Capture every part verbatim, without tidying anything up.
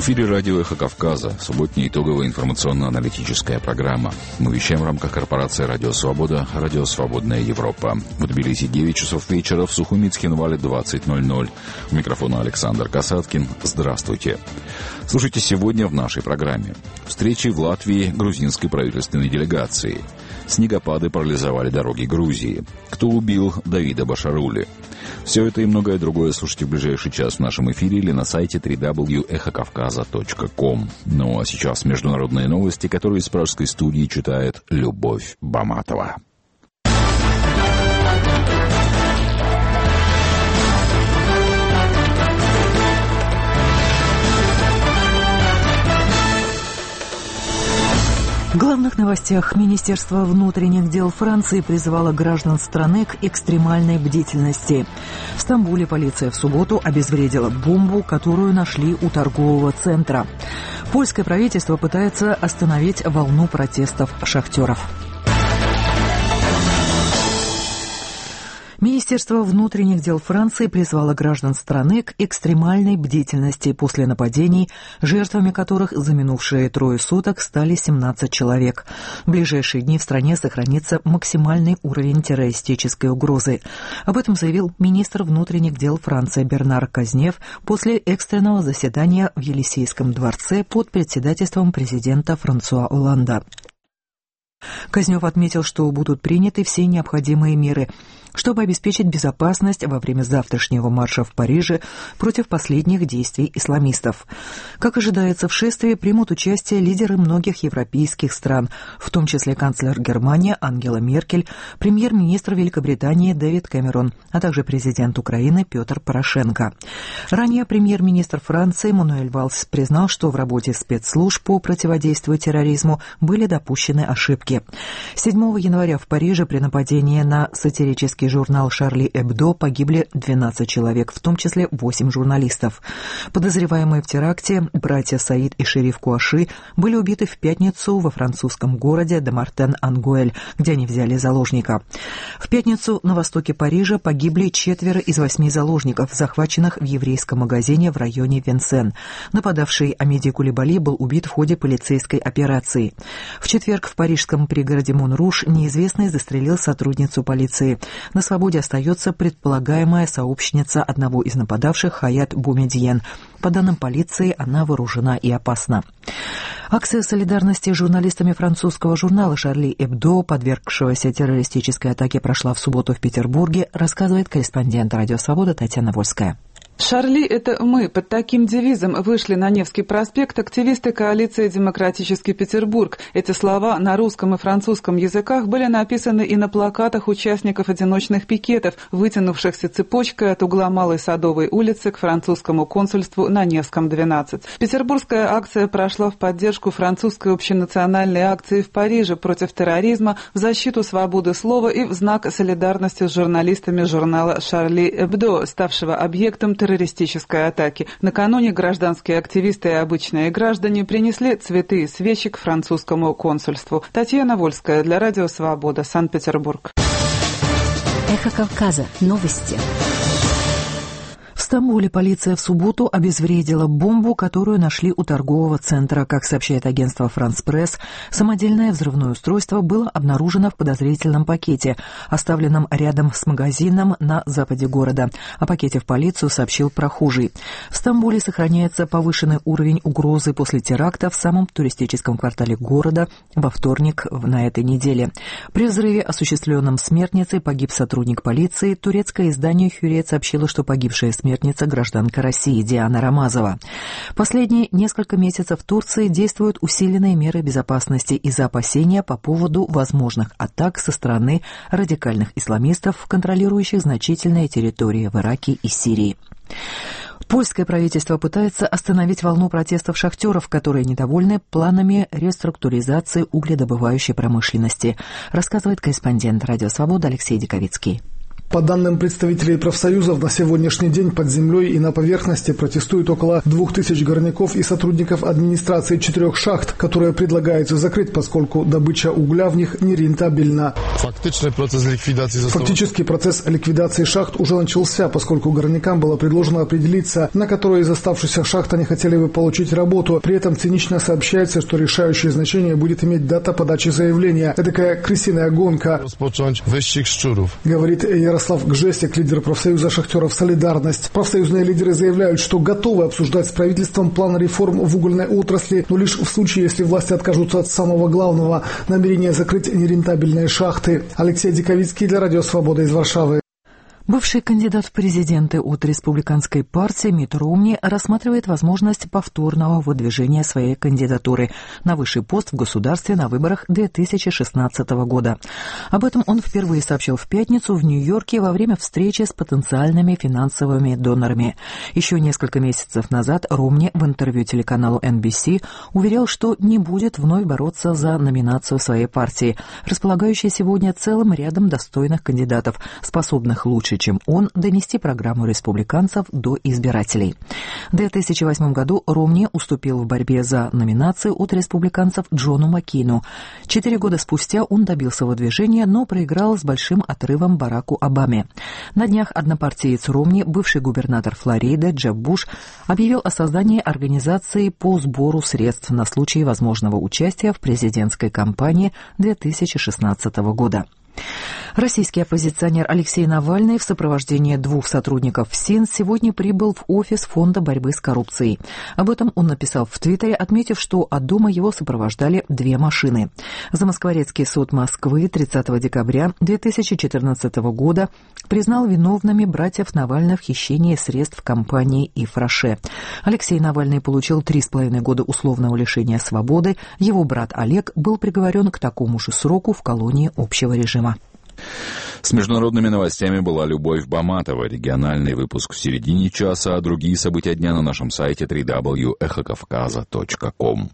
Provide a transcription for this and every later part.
В эфире радио «Эхо Кавказа», субботняя итоговая информационно-аналитическая программа. Мы вещаем в рамках корпорации «Радио Свобода», «Радио Свободная Европа». В Тбилиси девять часов вечера, в Сухуми Цхинвале двадцать ноль ноль. У микрофона Александр Касаткин. Здравствуйте. Слушайте сегодня в нашей программе. Встречи в Латвии грузинской правительственной делегации. Снегопады парализовали дороги Грузии. Кто убил Давида Башарули? Все это и многое другое слушайте в ближайший час в нашем эфире или на сайте дабл ю дабл ю дабл ю точка эхо кавказа точка ком. Ну а сейчас международные новости, которые из пражской студии читает Любовь Баматова. В главных новостях Министерство внутренних дел Франции призывало граждан страны к экстремальной бдительности. В Стамбуле полиция в субботу обезвредила бомбу, которую нашли у торгового центра. Польское правительство пытается остановить волну протестов шахтеров. Министерство внутренних дел Франции призвало граждан страны к экстремальной бдительности после нападений, жертвами которых за минувшие трое суток стали семнадцать человек. В ближайшие дни в стране сохранится максимальный уровень террористической угрозы. Об этом заявил министр внутренних дел Франции Бернар Казнев после экстренного заседания в Елисейском дворце под председательством президента Франсуа Олланда. Казнев отметил, что будут приняты все необходимые меры, чтобы обеспечить безопасность во время завтрашнего марша в Париже против последних действий исламистов. Как ожидается, в шествии примут участие лидеры многих европейских стран, в том числе канцлер Германии Ангела Меркель, премьер-министр Великобритании Дэвид Кэмерон, а также президент Украины Петр Порошенко. Ранее премьер-министр Франции Мануэль Валс признал, что в работе спецслужб по противодействию терроризму были допущены ошибки. седьмого января в Париже при нападении на сатирический журнал «Шарли Эбдо» погибли двенадцать человек, в том числе восемь журналистов. Подозреваемые в теракте братья Саид и Шериф Куаши были убиты в пятницу во французском городе Дамартен-Ангуэль, где они взяли заложника. В пятницу на востоке Парижа погибли четверо из восьми заложников, захваченных в еврейском магазине в районе Винсен. Нападавший Амиди Кулибали был убит в ходе полицейской операции. В четверг в парижском пригороде Монруш неизвестный застрелил сотрудницу полиции. На свободе остается предполагаемая сообщница одного из нападавших Хаят Бумедиен. По данным полиции, она вооружена и опасна. Акция солидарности с журналистами французского журнала «Шарли Эбдо», подвергшегося террористической атаке, прошла в субботу в Петербурге, рассказывает корреспондент «Радио Свобода» Татьяна Вольская. «Шарли — это мы». Под таким девизом вышли на Невский проспект активисты коалиции «Демократический Петербург». Эти слова на русском и французском языках были написаны и на плакатах участников одиночных пикетов, вытянувшихся цепочкой от угла Малой Садовой улицы к французскому консульству на Невском, двенадцать. Петербургская акция прошла в поддержку французской общенациональной акции в Париже против терроризма, в защиту свободы слова и в знак солидарности с журналистами журнала «Шарли Эбдо», ставшего объектом терроризма. террористической атаки. Накануне гражданские активисты и обычные граждане принесли цветы и свечи к французскому консульству. Татьяна Вольская для Радио Свобода, Санкт-Петербург. Эхо Кавказа. Новости. В Стамбуле полиция в субботу обезвредила бомбу, которую нашли у торгового центра. Как сообщает агентство «Франс Пресс», самодельное взрывное устройство было обнаружено в подозрительном пакете, оставленном рядом с магазином на западе города. О пакете в полицию сообщил прохожий. В Стамбуле сохраняется повышенный уровень угрозы после теракта в самом туристическом квартале города во вторник на этой неделе. При взрыве, осуществленном Смертницей, погиб сотрудник полиции. Турецкое издание «Хюрет» сообщило, что погибшая смертница гражданка России Диана Рамазова. Последние несколько месяцев в Турции действуют усиленные меры безопасности из-за опасения по поводу возможных атак со стороны радикальных исламистов, контролирующих значительные территории в Ираке и Сирии. Польское правительство пытается остановить волну протестов шахтеров, которые недовольны планами реструктуризации угледобывающей промышленности, рассказывает корреспондент «Радио Свобода» Алексей Диковицкий. По данным представителей профсоюзов, на сегодняшний день под землей и на поверхности протестуют около двух тысяч горняков и сотрудников администрации четырех шахт, которые предлагается закрыть, поскольку добыча угля в них нерентабельна. Фактический процесс ликвидации застава... Фактический процесс ликвидации шахт уже начался, поскольку горнякам было предложено определиться, на которой из оставшихся шахт они хотели бы получить работу. При этом цинично сообщается, что решающее значение будет иметь дата подачи заявления. Это такая крысиная гонка. Розпочать выścig szczurów. Говорит Ярослав Гжесик, лидер профсоюза шахтеров «Солидарность». Профсоюзные лидеры заявляют, что готовы обсуждать с правительством план реформ в угольной отрасли, но лишь в случае, если власти откажутся от самого главного – намерения закрыть нерентабельные шахты. Алексей Диковицкий для Радио Свобода из Варшавы. Бывший кандидат в президенты от республиканской партии Митт Ромни рассматривает возможность повторного выдвижения своей кандидатуры на высший пост в государстве на выборах две тысячи шестнадцатого года. Об этом он впервые сообщил в пятницу в Нью-Йорке во время встречи с потенциальными финансовыми донорами. Еще несколько месяцев назад Ромни в интервью телеканалу эн би си уверял, что не будет вновь бороться за номинацию своей партии, располагающей сегодня целым рядом достойных кандидатов, способных лучше, чем он, донести программу республиканцев до избирателей. В две тысячи восьмом году Ромни уступил в борьбе за номинацию от республиканцев Джону Маккейну. Четыре года спустя он добился выдвижения, но проиграл с большим отрывом Бараку Обаме. На днях однопартиец Ромни, бывший губернатор Флориды Джеб Буш, объявил о создании организации по сбору средств на случай возможного участия в президентской кампании две тысячи шестнадцатого года. Российский оппозиционер Алексей Навальный в сопровождении двух сотрудников ФСИН сегодня прибыл в офис Фонда борьбы с коррупцией. Об этом он написал в Твиттере, отметив, что от дома его сопровождали две машины. Замоскворецкий суд Москвы тридцатого декабря две тысячи четырнадцатого года признал виновными братьев Навальных в хищении средств компании «Ифраше». Алексей Навальный получил три с половиной года условного лишения свободы. Его брат Олег был приговорен к такому же сроку в колонии общего режима. С международными новостями была Любовь Баматова. Региональный выпуск в середине часа, а другие события дня на нашем сайте дабл ю дабл ю дабл ю точка эхо кавказа точка ком.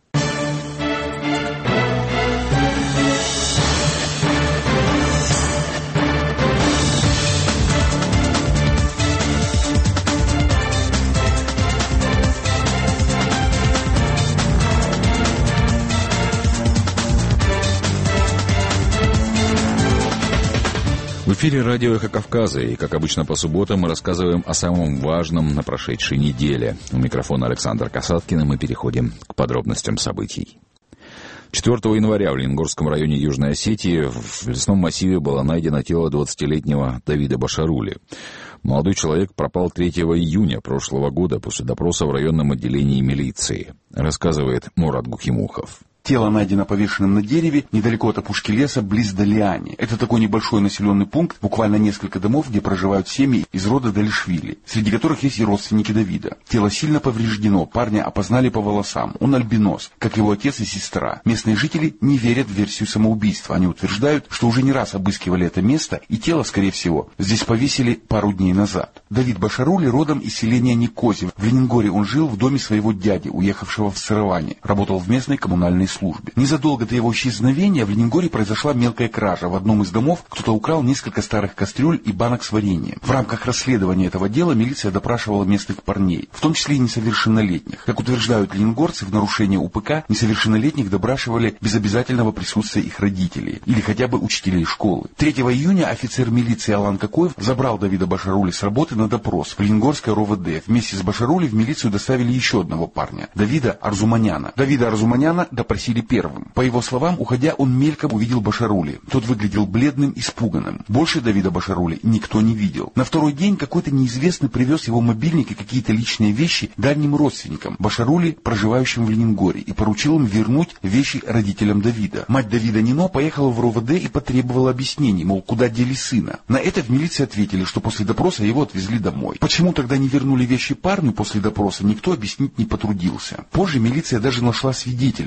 В эфире радио «Эхо Кавказа», и, как обычно, по субботам мы рассказываем о самом важном на прошедшей неделе. У микрофона Александр Касаткин, и мы переходим к подробностям событий. четвёртого января в Ленгорском районе Южной Осетии в лесном массиве было найдено тело двадцатилетнего Давида Башарули. Молодой человек пропал третьего июня прошлого года после допроса в районном отделении милиции, рассказывает Мурат Гухимухов. Тело найдено повешенным на дереве недалеко от опушки леса, близ Далиани. Это такой небольшой населенный пункт, буквально несколько домов, где проживают семьи из рода Далишвили, среди которых есть и родственники Давида. Тело сильно повреждено, парня опознали по волосам. Он альбинос, как его отец и сестра. Местные жители не верят в версию самоубийства. Они утверждают, что уже не раз обыскивали это место, и тело, скорее всего, здесь повесили пару дней назад. Давид Башарули родом из селения Никози. В Ленингоре он жил в доме своего дяди, уехавшего в Сыроване. Работал в местной коммунальной службе. Незадолго до его исчезновения в Ленингоре произошла мелкая кража. В одном из домов кто-то украл несколько старых кастрюль и банок с вареньем. В рамках расследования этого дела милиция допрашивала местных парней, в том числе и несовершеннолетних. Как утверждают ленингорцы, в нарушение УПК несовершеннолетних допрашивали без обязательного присутствия их родителей или хотя бы учителей школы. третьего июня офицер милиции Алан Кокоев забрал Давида Башарули с работы на допрос в Ленгорское РОВД. Вместе с Башарули в милицию доставили еще одного парня, Давида Арзуманяна. Давида Арзуманяна допросили первым. По его словам, уходя, он мельком увидел Башарули. Тот выглядел бледным, испуганным. Больше Давида Башарули никто не видел. На второй день какой-то неизвестный привез его мобильник и какие-то личные вещи дальним родственникам Башарули, проживающим в Ленингоре, и поручил им вернуть вещи родителям Давида. Мать Давида Нино поехала в РОВД и потребовала объяснений, мол, куда дели сына. На это в милиции ответили, что после допроса его отвезли домой. Почему тогда не вернули вещи парню после допроса, никто объяснить не потрудился. Позже милиция даже нашла свидетелей, которые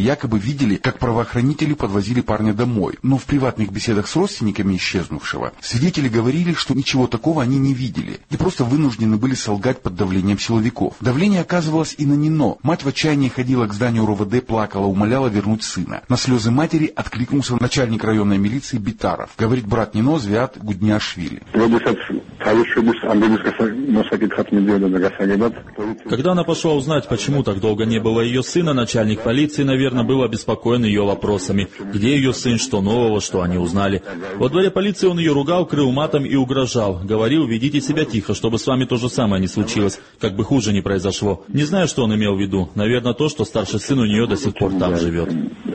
якобы видели, как правоохранители подвозили парня домой. Но в приватных беседах с родственниками исчезнувшего свидетели говорили, что ничего такого они не видели и просто вынуждены были солгать под давлением силовиков. Давление оказывалось и на Нино. Мать в отчаянии ходила к зданию РОВД, плакала, умоляла вернуть сына. На слезы матери откликнулся начальник районной милиции Битаров. Говорит брат Нино Звиат Гудняшвили. Когда она пошла узнать, почему так долго не было ее сына, начальник полиции, наверное, был обеспокоен ее вопросами. Где ее сын, что нового, что они узнали. Во дворе полиции он ее ругал, крыл матом и угрожал. Говорил, ведите себя тихо, чтобы с вами то же самое не случилось, как бы хуже не произошло. Не знаю, что он имел в виду. Наверное, то, что старший сын у нее до сих пор там живет.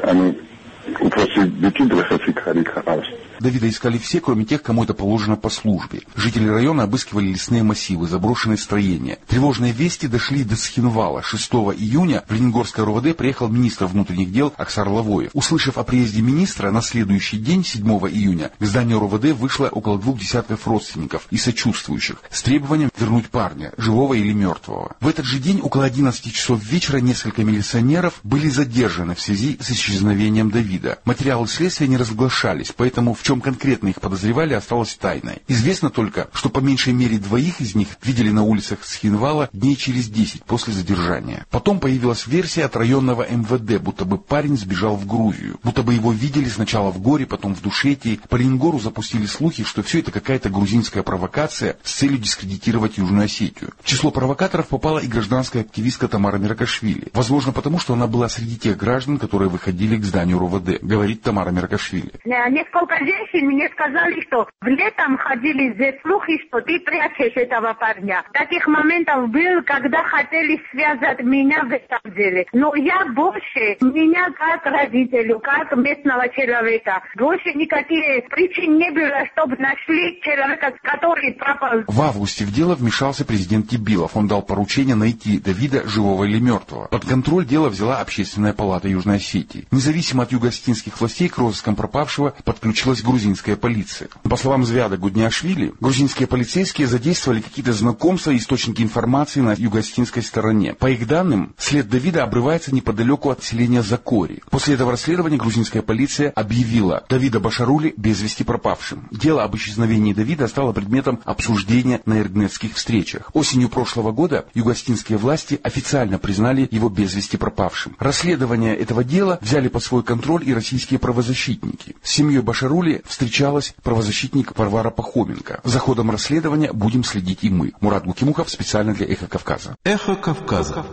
Давида искали все, кроме тех, кому это положено по службе. Жители района обыскивали лесные массивы, заброшенные строения. Тревожные вести дошли до Схинвала. шестого июня в Лениногорское РОВД приехал министр внутренних дел Аксар Лавоев. Услышав о приезде министра, на следующий день, седьмого июня, к зданию РОВД вышло около двух десятков родственников и сочувствующих с требованием вернуть парня, живого или мертвого. В этот же день, около одиннадцати часов вечера, несколько милиционеров были задержаны в связи с исчезновением Давида. Материалы следствия не разглашались, поэтому в чем конкретно их подозревали, осталось тайной. Известно только, что по меньшей мере двоих из них видели на улицах Схинвала дней через десять после задержания. Потом появилась версия от районного эм вэ дэ, будто бы парень сбежал в Грузию, будто бы его видели сначала в Горе, потом в Душетии. По Ленгору запустили слухи, что все это какая-то грузинская провокация с целью дискредитировать Южную Осетию. В число провокаторов попала и гражданская активистка Тамара Меркашвили. Возможно, потому что она была среди тех граждан, которые выходили к зданию РОВД, говорит Тамара Меркашвили. Несколько женщин мне сказали, что в летом ходили здесь слухи, что ты прячешь этого парня. Таких моментов было, когда хотели связать меня в этом деле. Но я больше, меня как родителю, как местного человека, больше никаких причин не было, чтобы нашли человека, который пропал. В августе в дело вмешался президент Тибилов. Он дал поручение найти Давида, живого или мертвого. Под контроль дело взяла Общественная палата Южной Осетии. Независимо от юго-осетинских властей к розыскам пропавшего подключилась грузинская полиция. По словам Звиада Гудняшвили, грузинские полицейские задействовали какие-то знакомства и источники информации на юго-осетинской стороне. По их данным, след Давида обрывается неподалеку от селения Закори. После этого расследования грузинская полиция объявила Давида Башарули без вести пропавшим. Дело об исчезновении Давида стало предметом обсуждения на эрднетских встречах. Осенью прошлого года юго-осетинские власти официально признали его без вести пропавшим. Расследование этого дела взяли под свой контроль и российские правозащитники. С семьей Башарули встречалась правозащитник Варвара Пахоменко. За ходом расследования будем следить и мы. Мурат Гукимухов специально для «Эхо Кавказа». «Эхо Кавказа».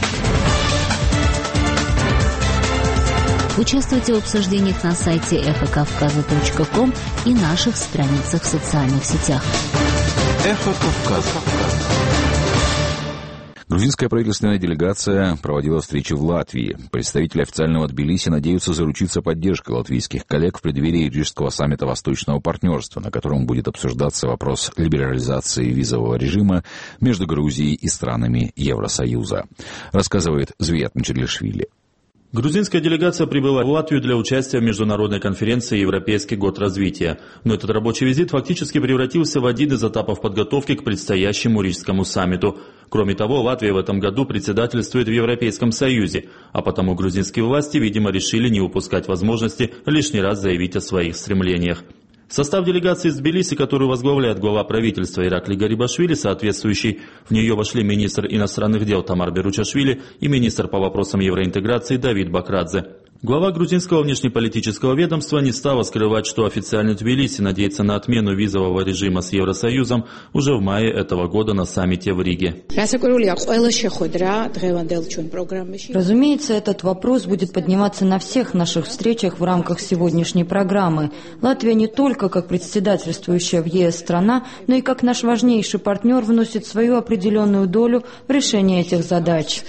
Участвуйте в обсуждениях на сайте эхо кавказа точка ком и наших страницах в социальных сетях. «Эхо Кавказа». Грузинская правительственная делегация проводила встречи в Латвии. Представители официального Тбилиси надеются заручиться поддержкой латвийских коллег в преддверии Рижского саммита Восточного партнерства, на котором будет обсуждаться вопрос либерализации визового режима между Грузией и странами Евросоюза, рассказывает Звиат Мчедлишвили. Грузинская делегация прибыла в Латвию для участия в международной конференции «Европейский год развития». Но этот рабочий визит фактически превратился в один из этапов подготовки к предстоящему Рижскому саммиту. Кроме того, Латвия в этом году председательствует в Европейском Союзе, а потому грузинские власти, видимо, решили не упускать возможности лишний раз заявить о своих стремлениях. Состав делегации из Тбилиси, которую возглавляет глава правительства Иракли Гарибашвили, соответствующий, в нее вошли министр иностранных дел Тамар Беручашвили и министр по вопросам евроинтеграции Давид Бакрадзе. Глава грузинского внешнеполитического ведомства не стала скрывать, что официальный Тбилиси надеется на отмену визового режима с Евросоюзом уже в мае этого года на саммите в Риге. Разумеется, этот вопрос будет подниматься на всех наших встречах в рамках сегодняшней программы. Латвия не только как председательствующая в е эс страна, но и как наш важнейший партнер вносит свою определенную долю в решение этих задач.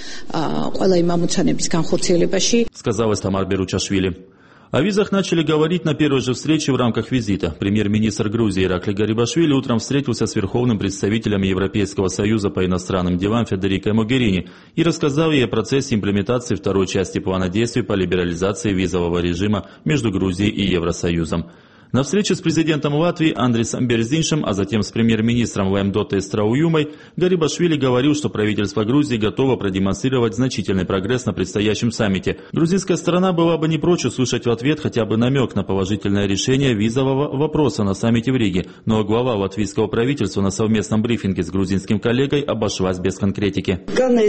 Сказалось Тамар Беручашвили. О визах начали говорить на первой же встрече в рамках визита. Премьер-министр Грузии Иракли Гарибашвили утром встретился с верховным представителем Европейского союза по иностранным делам Федерикой Могерини и рассказал ей о процессе имплементации второй части плана действий по либерализации визового режима между Грузией и Евросоюзом. На встрече с президентом Латвии Андрисом Берзиншем, а затем с премьер-министром Ваемдотой Страуюмой, Гарибашвили говорил, что правительство Грузии готово продемонстрировать значительный прогресс на предстоящем саммите. Грузинская сторона была бы не прочь услышать в ответ хотя бы намек на положительное решение визового вопроса на саммите в Риге, но глава латвийского правительства на совместном брифинге с грузинским коллегой обошлась без конкретики.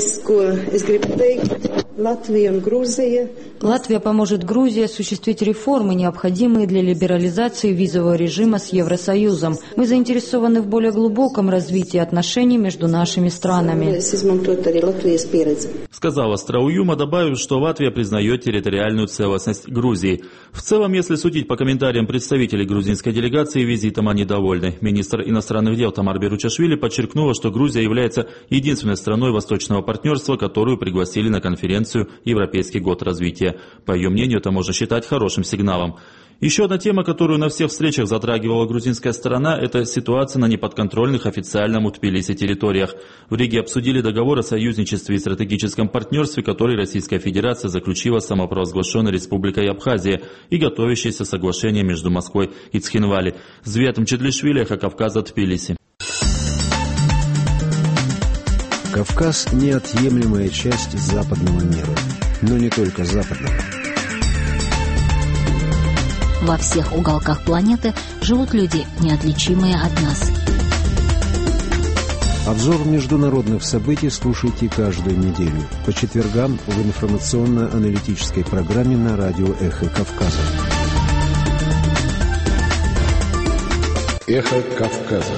Латвия поможет Грузии осуществить реформы, необходимые для либерализации визового режима с Евросоюзом. Мы заинтересованы в более глубоком развитии отношений между нашими странами. Сказала Страуюма, добавив, что Латвия признает территориальную целостность Грузии. В целом, если судить по комментариям представителей грузинской делегации, визитом они довольны. Министр иностранных дел Тамар Беручашвили подчеркнула, что Грузия является единственной страной восточного партнерства, которую пригласили на конференцию «Европейский год развития». По ее мнению, это можно считать хорошим сигналом. Еще одна тема, которую на всех встречах затрагивала грузинская сторона, это ситуация на неподконтрольных официальному Тбилиси территориях. В Риге обсудили договор о союзничестве и стратегическом партнерстве, который Российская Федерация заключила с самопровозглашенной Республикой Абхазия и готовящееся соглашение между Москвой и Цхинвали. Зветом Чедлишвили, Эхо Кавказа, Тбилиси. Кавказ – неотъемлемая часть западного мира, но не только западного. Во всех уголках планеты живут люди, неотличимые от нас. Обзор международных событий слушайте каждую неделю по четвергам в информационно-аналитической программе на радио «Эхо Кавказа». «Эхо Кавказа».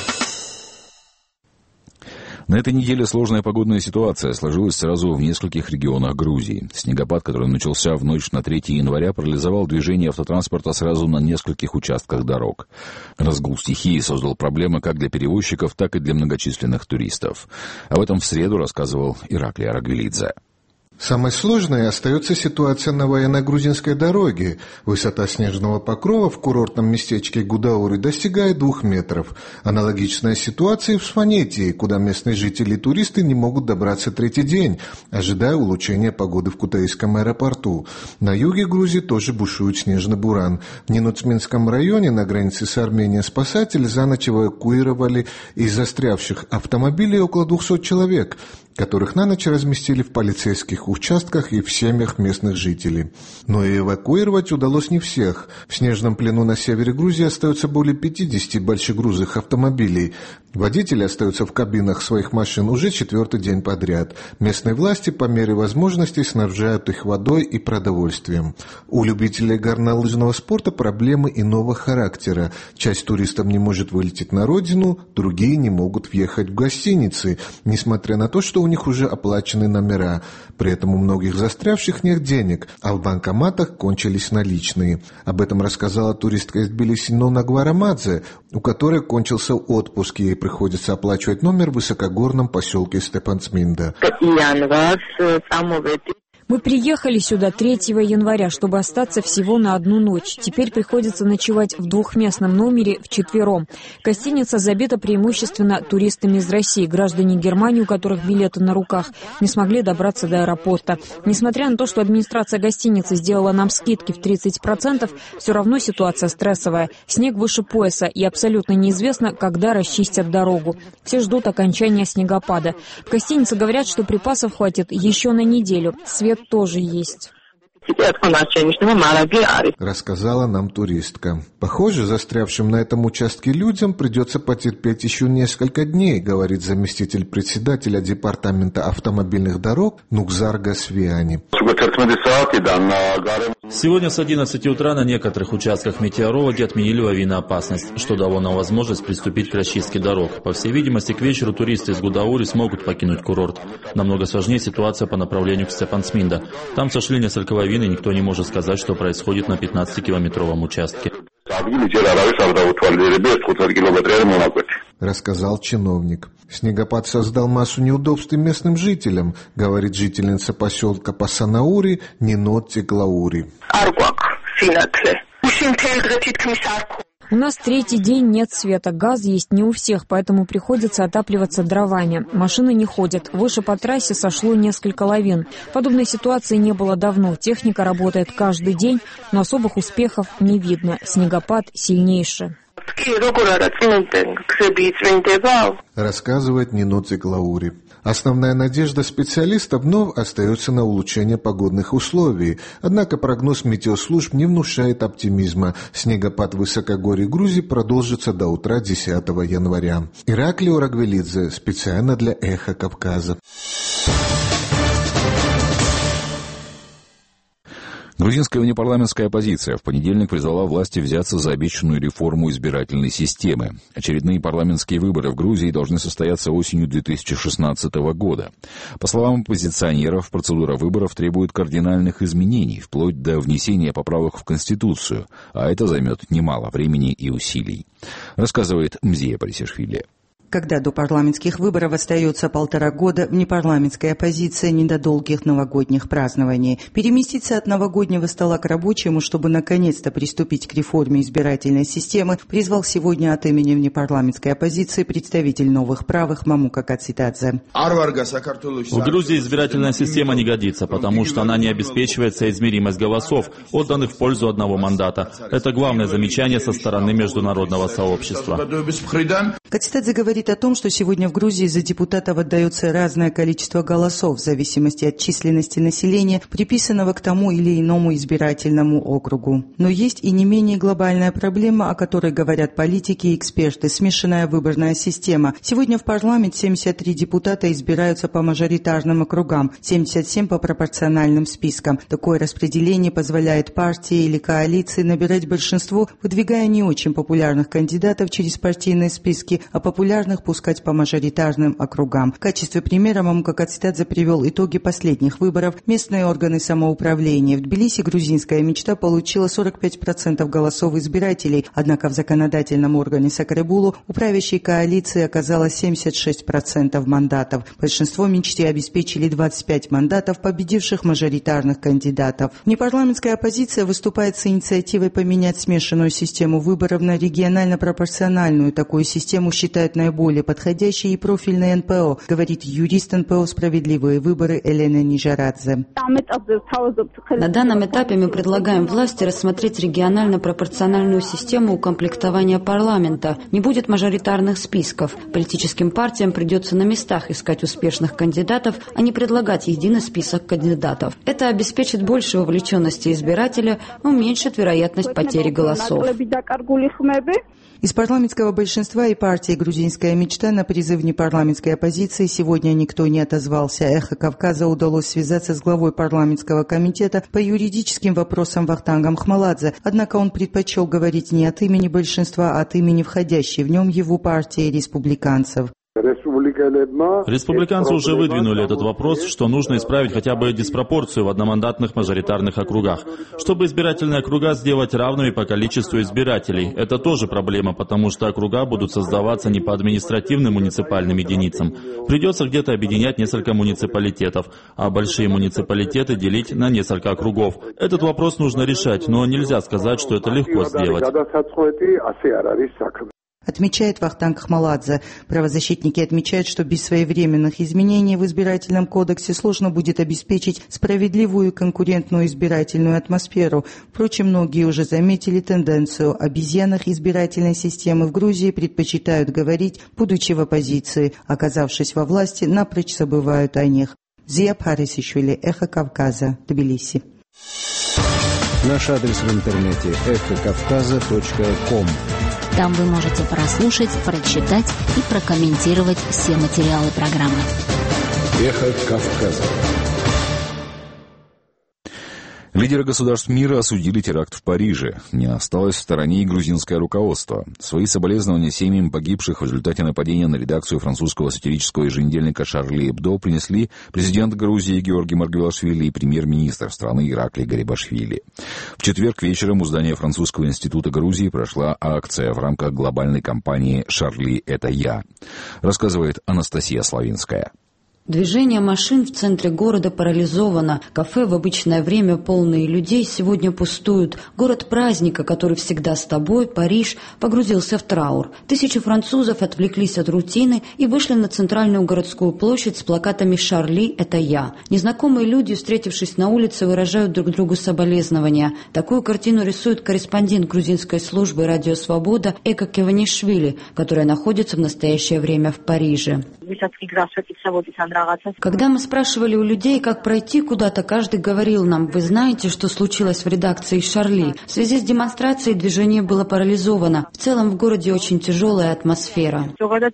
На этой неделе сложная погодная ситуация сложилась сразу в нескольких регионах Грузии. Снегопад, который начался в ночь на третье января, парализовал движение автотранспорта сразу на нескольких участках дорог. Разгул стихии создал проблемы как для перевозчиков, так и для многочисленных туристов. Об этом в среду рассказывал Ираклий Арагвелидзе. Самой сложной остается ситуация на военно-грузинской дороге. Высота снежного покрова в курортном местечке Гудауры достигает двух метров. Аналогичная ситуация в Сванетии, куда местные жители и туристы не могут добраться третий день, ожидая улучшения погоды в Кутаисском аэропорту. На юге Грузии тоже бушует снежный буран. В Ненуцминском районе на границе с Арменией спасатели за ночь эвакуировали из застрявших автомобилей около двухсот человек, которых на ночь разместили в полицейских участках и в семьях местных жителей. Но и эвакуировать удалось не всех. В снежном плену на севере Грузии остается более пятидесяти большегрузных автомобилей. Водители остаются в кабинах своих машин уже четвертый день подряд. Местные власти по мере возможностей снабжают их водой и продовольствием. У любителей горнолыжного спорта проблемы иного характера. Часть туристов не может вылететь на родину, другие не могут въехать в гостиницы, несмотря на то, что у них уже оплачены номера. При этом у многих застрявших нет денег, а в банкоматах кончились наличные. Об этом рассказала туристка из Тбилиси Нона Гварамадзе, у которой кончился отпуск, ей приходится оплачивать номер в высокогорном поселке Степансминда. Мы приехали сюда третьего января, чтобы остаться всего на одну ночь. Теперь приходится ночевать в двухместном номере вчетвером. Гостиница забита преимущественно туристами из России. Граждане Германии, у которых билеты на руках, не смогли добраться до аэропорта. Несмотря на то, что администрация гостиницы сделала нам скидки в тридцать процентов, все равно ситуация стрессовая. Снег выше пояса, и абсолютно неизвестно, когда расчистят дорогу. Все ждут окончания снегопада. В гостинице говорят, что припасов хватит еще на неделю. Свет тоже есть. Рассказала нам туристка. Похоже, застрявшим на этом участке людям придется потерпеть еще несколько дней, говорит заместитель председателя департамента автомобильных дорог Нукзар Гасвиани. Сегодня с одиннадцати утра на некоторых участках метеорологи отменили аварийную-опасность, что дало нам возможность приступить к расчистке дорог. По всей видимости, к вечеру туристы из Гудаури смогут покинуть курорт. Намного сложнее ситуация по направлению к Степансминда. Там сошли несколько лавин, и никто не может сказать, что происходит на пятнадцатикилометровом участке. Рассказал чиновник. Снегопад создал массу неудобств местным жителям, говорит жительница поселка Пасанаури Нинот Теглаури. У нас третий день нет света, газ есть не у всех, поэтому приходится отапливаться дровами. Машины не ходят, выше по трассе сошло несколько лавин. Подобной ситуации не было давно, техника работает каждый день, но особых успехов не видно, снегопад сильнейший. Рассказывает Нино Циклаури. Основная надежда специалистов вновь остается на улучшение погодных условий. Однако прогноз метеослужб не внушает оптимизма. Снегопад в высокогорье Грузии продолжится до утра десятого января. Ираклий Орагвелидзе специально для «Эхо Кавказа». Грузинская внепарламентская оппозиция в понедельник призвала власти взяться за обещанную реформу избирательной системы. Очередные парламентские выборы в Грузии должны состояться осенью две тысячи шестнадцатого года. По словам оппозиционеров, процедура выборов требует кардинальных изменений, вплоть до внесения поправок в Конституцию, а это займет немало времени и усилий. Рассказывает Мзия Парисишвили. Когда до парламентских выборов остается полтора года, внепарламентская оппозиция не до долгих новогодних празднований. Переместиться от новогоднего стола к рабочему, чтобы наконец-то приступить к реформе избирательной системы, призвал сегодня от имени внепарламентской оппозиции представитель новых правых Мамука Кацитадзе. В Грузии избирательная система не годится, потому что она не обеспечивает соизмеримость голосов, отданных в пользу одного мандата. Это главное замечание со стороны международного сообщества. Кацитадзе говорит о том, что сегодня в Грузии за депутатов отдается разное количество голосов в зависимости от численности населения, приписанного к тому или иному избирательному округу. Но есть и не менее глобальная проблема, о которой говорят политики и эксперты – смешанная выборная система. Сегодня в парламент семьдесят три депутата избираются по мажоритарным округам, семьдесят семь по пропорциональным спискам. Такое распределение позволяет партии или коалиции набирать большинство, выдвигая не очень популярных кандидатов через партийные списки, а популярных пускать по мажоритарным округам. В качестве примера Мамука Кацитадзе привел итоги последних выборов. Местные органы самоуправления. В Тбилиси грузинская мечта получила сорок пять процентов голосов избирателей, однако в законодательном органе Сакребулу у правящей коалиции оказалось семьдесят шесть процентов мандатов. Большинство мечте обеспечили двадцать пять мандатов победивших мажоритарных кандидатов. Непарламентская оппозиция выступает с инициативой поменять смешанную систему выборов на регионально-пропорциональную. Такую систему считают наиболее подходящей и профильной эн пэ о, говорит юрист эн пэ о «Справедливые выборы» Элена Нижарадзе. На данном этапе мы предлагаем власти рассмотреть регионально-пропорциональную систему укомплектования парламента. Не будет мажоритарных списков. Политическим партиям придется на местах искать успешных кандидатов, а не предлагать единый список кандидатов. Это обеспечит больше вовлеченности избирателя и уменьшит вероятность потери голосов. Из парламентского большинства и партии «Грузинская мечта» на призыв непарламентской оппозиции сегодня никто не отозвался. «Эхо Кавказа» удалось связаться с главой парламентского комитета по юридическим вопросам Вахтангом Хмаладзе, однако он предпочел говорить не от имени большинства, а от имени входящей в нем его партии республиканцев. Республиканцы уже выдвинули этот вопрос, что нужно исправить хотя бы диспропорцию в одномандатных мажоритарных округах, чтобы избирательные округа сделать равными по количеству избирателей. Это тоже проблема, потому что округа будут создаваться не по административным муниципальным единицам. Придется где-то объединять несколько муниципалитетов, а большие муниципалитеты делить на несколько округов. Этот вопрос нужно решать, но нельзя сказать, что это легко сделать. Отмечает Вахтанг Хмаладзе. Правозащитники отмечают, что без своевременных изменений в избирательном кодексе сложно будет обеспечить справедливую и конкурентную избирательную атмосферу. Впрочем, многие уже заметили тенденцию. Об изъянах избирательной системы в Грузии предпочитают говорить, будучи в оппозиции. Оказавшись во власти, напрочь забывают о них. Зия Парисишвили, «Эхо Кавказа», Тбилиси. Наш адрес в интернете эхо кавказа точка ком. Там вы можете прослушать, прочитать и прокомментировать все материалы программы. «Эхо Кавказа». Лидеры государств мира осудили теракт в Париже. Не осталось в стороне и грузинское руководство. Свои соболезнования семьям погибших в результате нападения на редакцию французского сатирического еженедельника «Шарли Эбдо» принесли президент Грузии Георгий Маргвелашвили и премьер-министр страны Ираклий Гарибашвили. В четверг вечером у здания Французского института Грузии прошла акция в рамках глобальной кампании «Шарли – это я», рассказывает Анастасия Славинская. Движение машин в центре города парализовано. Кафе в обычное время, полные людей, сегодня пустуют. Город праздника, который всегда с тобой, Париж, погрузился в траур. Тысячи французов отвлеклись от рутины и вышли на центральную городскую площадь с плакатами «Шарли – это я». Незнакомые люди, встретившись на улице, выражают друг другу соболезнования. Такую картину рисует корреспондент грузинской службы «Радио Свобода» Эка Кеванишвили, которая находится в настоящее время в Париже. Когда мы спрашивали у людей, как пройти куда-то, каждый говорил нам: «Вы знаете, что случилось в редакции «Шарли»? В связи с демонстрацией движение было парализовано. В целом в городе очень тяжелая атмосфера»,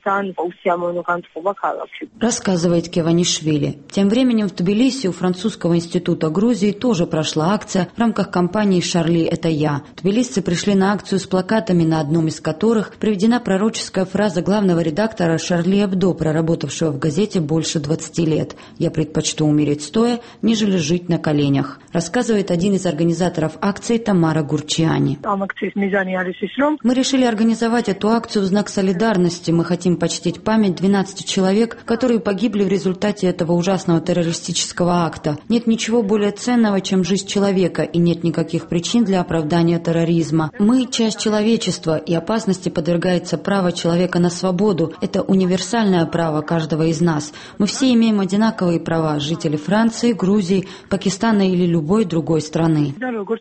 рассказывает Кеванишвили. Тем временем в Тбилиси у Французского института Грузии тоже прошла акция в рамках кампании «Шарли – это я». Тбилисцы пришли на акцию с плакатами, на одном из которых приведена пророческая фраза главного редактора Шарли Эбдо, проработавшего в газете больше двадцати лет. «Я предпочту умереть стоя, нежели жить на коленях», рассказывает один из организаторов акции Тамара Гурчиани. «Мы решили организовать эту акцию в знак солидарности. Мы хотим почтить память двенадцати человек, которые погибли в результате этого ужасного террористического акта. Нет ничего более ценного, чем жизнь человека, и нет никаких причин для оправдания терроризма. Мы – часть человечества, и опасности подвергается право человека на свободу. Это универсальное право каждого из нас. Мы все имеем одинаковые права – жители Франции, Грузии, Пакистана или любой другой страны».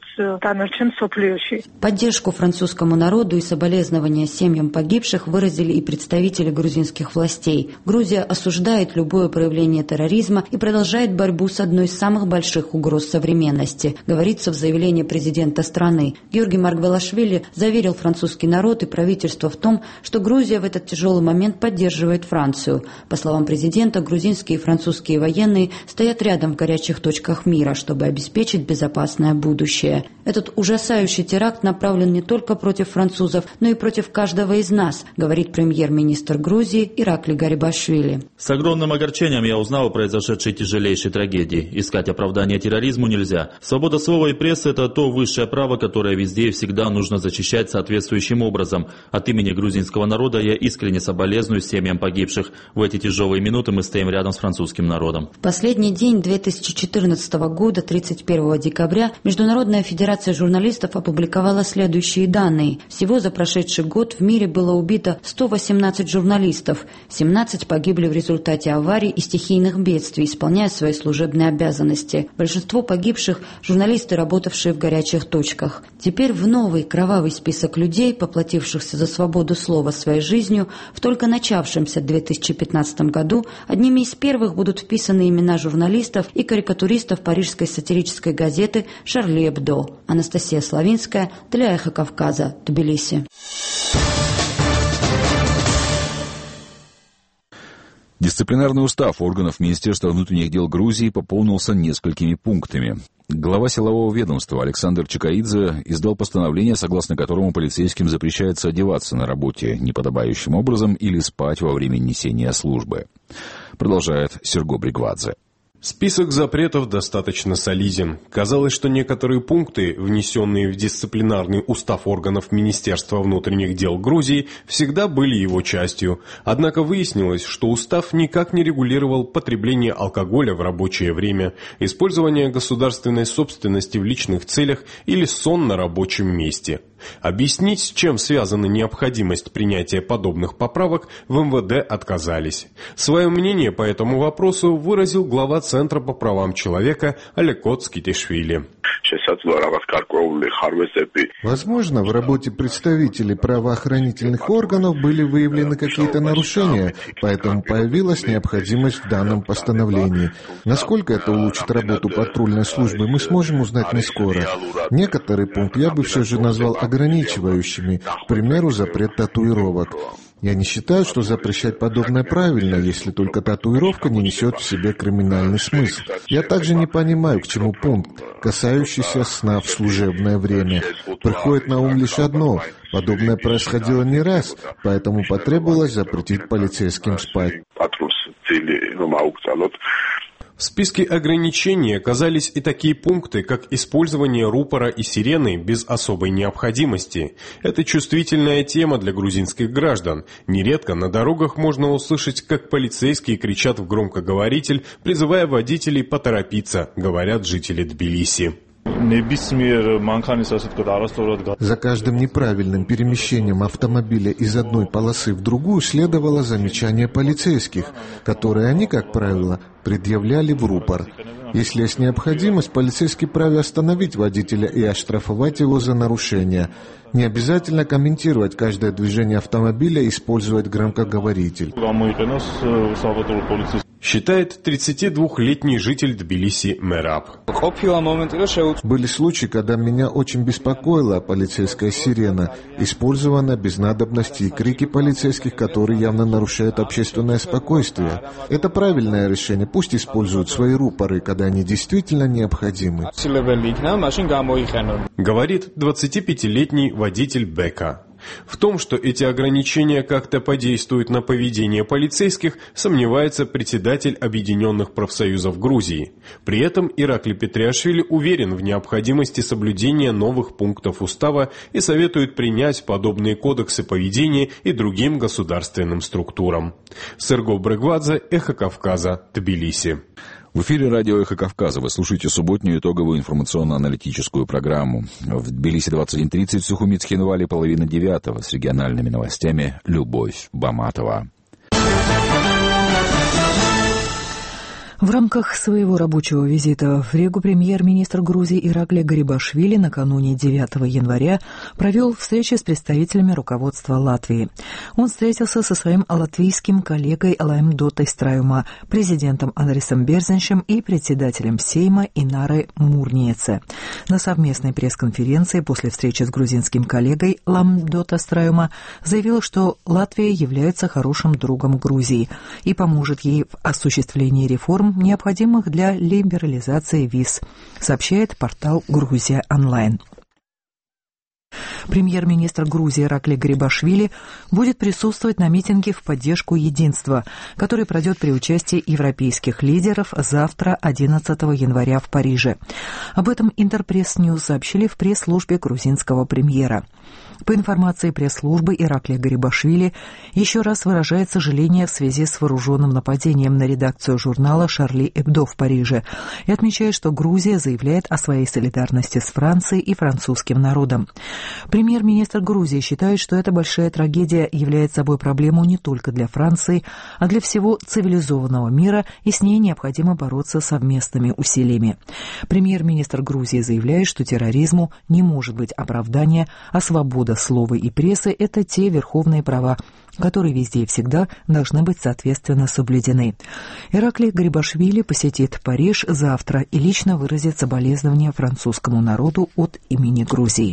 Поддержку французскому народу и соболезнования семьям погибших выразили и представители грузинских властей. Грузия осуждает любое проявление терроризма и продолжает борьбу с одной из самых больших угроз современности, говорится в заявлении президента страны. Георгий Маргвелашвили заверил французский народ и правительство в том, что Грузия в этот тяжелый момент поддерживает Францию. По словам президента, грузинские и французские военные стоят рядом в горячих точках мира, чтобы обеспечить безопасное будущее. Этот ужасающий теракт направлен не только против французов, но и против каждого из нас, говорит премьер-министр Грузии Иракли Гарибашвили. С огромным огорчением я узнал о произошедшей тяжелейшей трагедии. Искать оправдание терроризму нельзя. Свобода слова и прессы – это то высшее право, которое везде и всегда нужно защищать соответствующим образом. От имени грузинского народа я искренне соболезную семьям погибших. В эти тяжелые минуты мы стоим рядом с французским народом. В последний день две тысячи четырнадцатого года, тридцать первого декабря, Международная федерация журналистов опубликовала следующие данные. Всего за прошедший год в мире было убито сто восемнадцать журналистов. семнадцать погибли в результате аварий и стихийных бедствий, исполняя свои служебные обязанности. Большинство погибших – журналисты, работавшие в горячих точках. Теперь в новый кровавый список людей, поплатившихся за свободу слова своей жизнью, в только начавшемся две тысячи пятнадцатом году одними из первых будут вписаны имена журналистов и карикатуристов парижской сатирической газеты «Шарли Эбдо». Анастасия Славинская для «Эхо Кавказа», Тбилиси. Дисциплинарный устав органов Министерства внутренних дел Грузии пополнился несколькими пунктами. Глава силового ведомства Александр Чикаидзе издал постановление, согласно которому полицейским запрещается одеваться на работе неподобающим образом или спать во время несения службы. Продолжает Серго Бригвадзе. Список запретов достаточно солиден. Казалось, что некоторые пункты, внесенные в дисциплинарный устав органов Министерства внутренних дел Грузии, всегда были его частью. Однако выяснилось, что устав никак не регулировал потребление алкоголя в рабочее время, использование государственной собственности в личных целях или сон на рабочем месте. Объяснить, с чем связана необходимость принятия подобных поправок, в эм вэ дэ отказались. Свое мнение по этому вопросу выразил глава Центра по правам человека Алекот Скитишвили. Возможно, в работе представителей правоохранительных органов были выявлены какие-то нарушения, поэтому появилась необходимость в данном постановлении. Насколько это улучшит работу патрульной службы, мы сможем узнать не скоро. Некоторые пункты я бы все же назвал ограничивающими, к примеру, запрет татуировок. Я не считаю, что запрещать подобное правильно, если только татуировка не несет в себе криминальный смысл. Я также не понимаю, к чему пункт, касающийся сна в служебное время. Приходит на ум лишь одно. Подобное происходило не раз, поэтому потребовалось запретить полицейским спать. В списке ограничений оказались и такие пункты, как использование рупора и сирены без особой необходимости. Это чувствительная тема для грузинских граждан. Нередко на дорогах можно услышать, как полицейские кричат в громкоговоритель, призывая водителей поторопиться, говорят жители Тбилиси. За каждым неправильным перемещением автомобиля из одной полосы в другую следовало замечание полицейских, которые они, как правило, предъявляли в рупор. Если есть необходимость, полицейский вправе остановить водителя и оштрафовать его за нарушение. Не обязательно комментировать каждое движение автомобиля и использовать громкоговоритель. Считает тридцатидвухлетний житель Тбилиси Мераб. Были случаи, когда меня очень беспокоила полицейская сирена, использованная без надобности, и крики полицейских, которые явно нарушают общественное спокойствие. Это правильное решение. Пусть используют свои рупоры, когда они действительно необходимы. Говорит двадцатипятилетний водитель Бека. В том, что эти ограничения как-то подействуют на поведение полицейских, сомневается председатель Объединенных профсоюзов Грузии. При этом Ираклий Петриашвили уверен в необходимости соблюдения новых пунктов устава и советует принять подобные кодексы поведения и другим государственным структурам. Серго Брегвадзе, Эхо Кавказа, Тбилиси. В эфире радио «Эхо Кавказа» вы слушаете субботнюю итоговую информационно-аналитическую программу. В Тбилиси двадцать один тридцать, в Сухумицкой Инвале половина девятого. С региональными новостями Любовь Баматова. В рамках своего рабочего визита в Ригу премьер-министр Грузии Ираклий Гарибашвили накануне девятого января провел встречи с представителями руководства Латвии. Он встретился со своим латвийским коллегой Лаймдотой Страюма, президентом Андрисом Берзиншем и председателем Сейма Инарой Мурниеце. На совместной пресс-конференции после встречи с грузинским коллегой Лаймдота Страюма заявила, что Латвия является хорошим другом Грузии и поможет ей в осуществлении реформ, необходимых для либерализации виз, сообщает портал «Грузия онлайн». Премьер-министр Грузии Ираклий Гарибашвили будет присутствовать на митинге в поддержку единства, который пройдет при участии европейских лидеров завтра, одиннадцатого января, в Париже. Об этом Интерпресс-Ньюс сообщили в пресс-службе грузинского премьера. По информации пресс-службы, Ираклий Гарибашвили еще раз выражает сожаление в связи с вооруженным нападением на редакцию журнала «Шарли Эбдо» в Париже и отмечает, что Грузия заявляет о своей солидарности с Францией и французским народом. Премьер-министр Грузии считает, что эта большая трагедия является собой проблему не только для Франции, а для всего цивилизованного мира, и с ней необходимо бороться совместными усилиями. Премьер-министр Грузии заявляет, что терроризму не может быть оправдания, а свобода слова и прессы – это те верховные права, которые везде и всегда должны быть соответственно соблюдены. Ираклий Гарибашвили посетит Париж завтра и лично выразит соболезнования французскому народу от имени Грузии.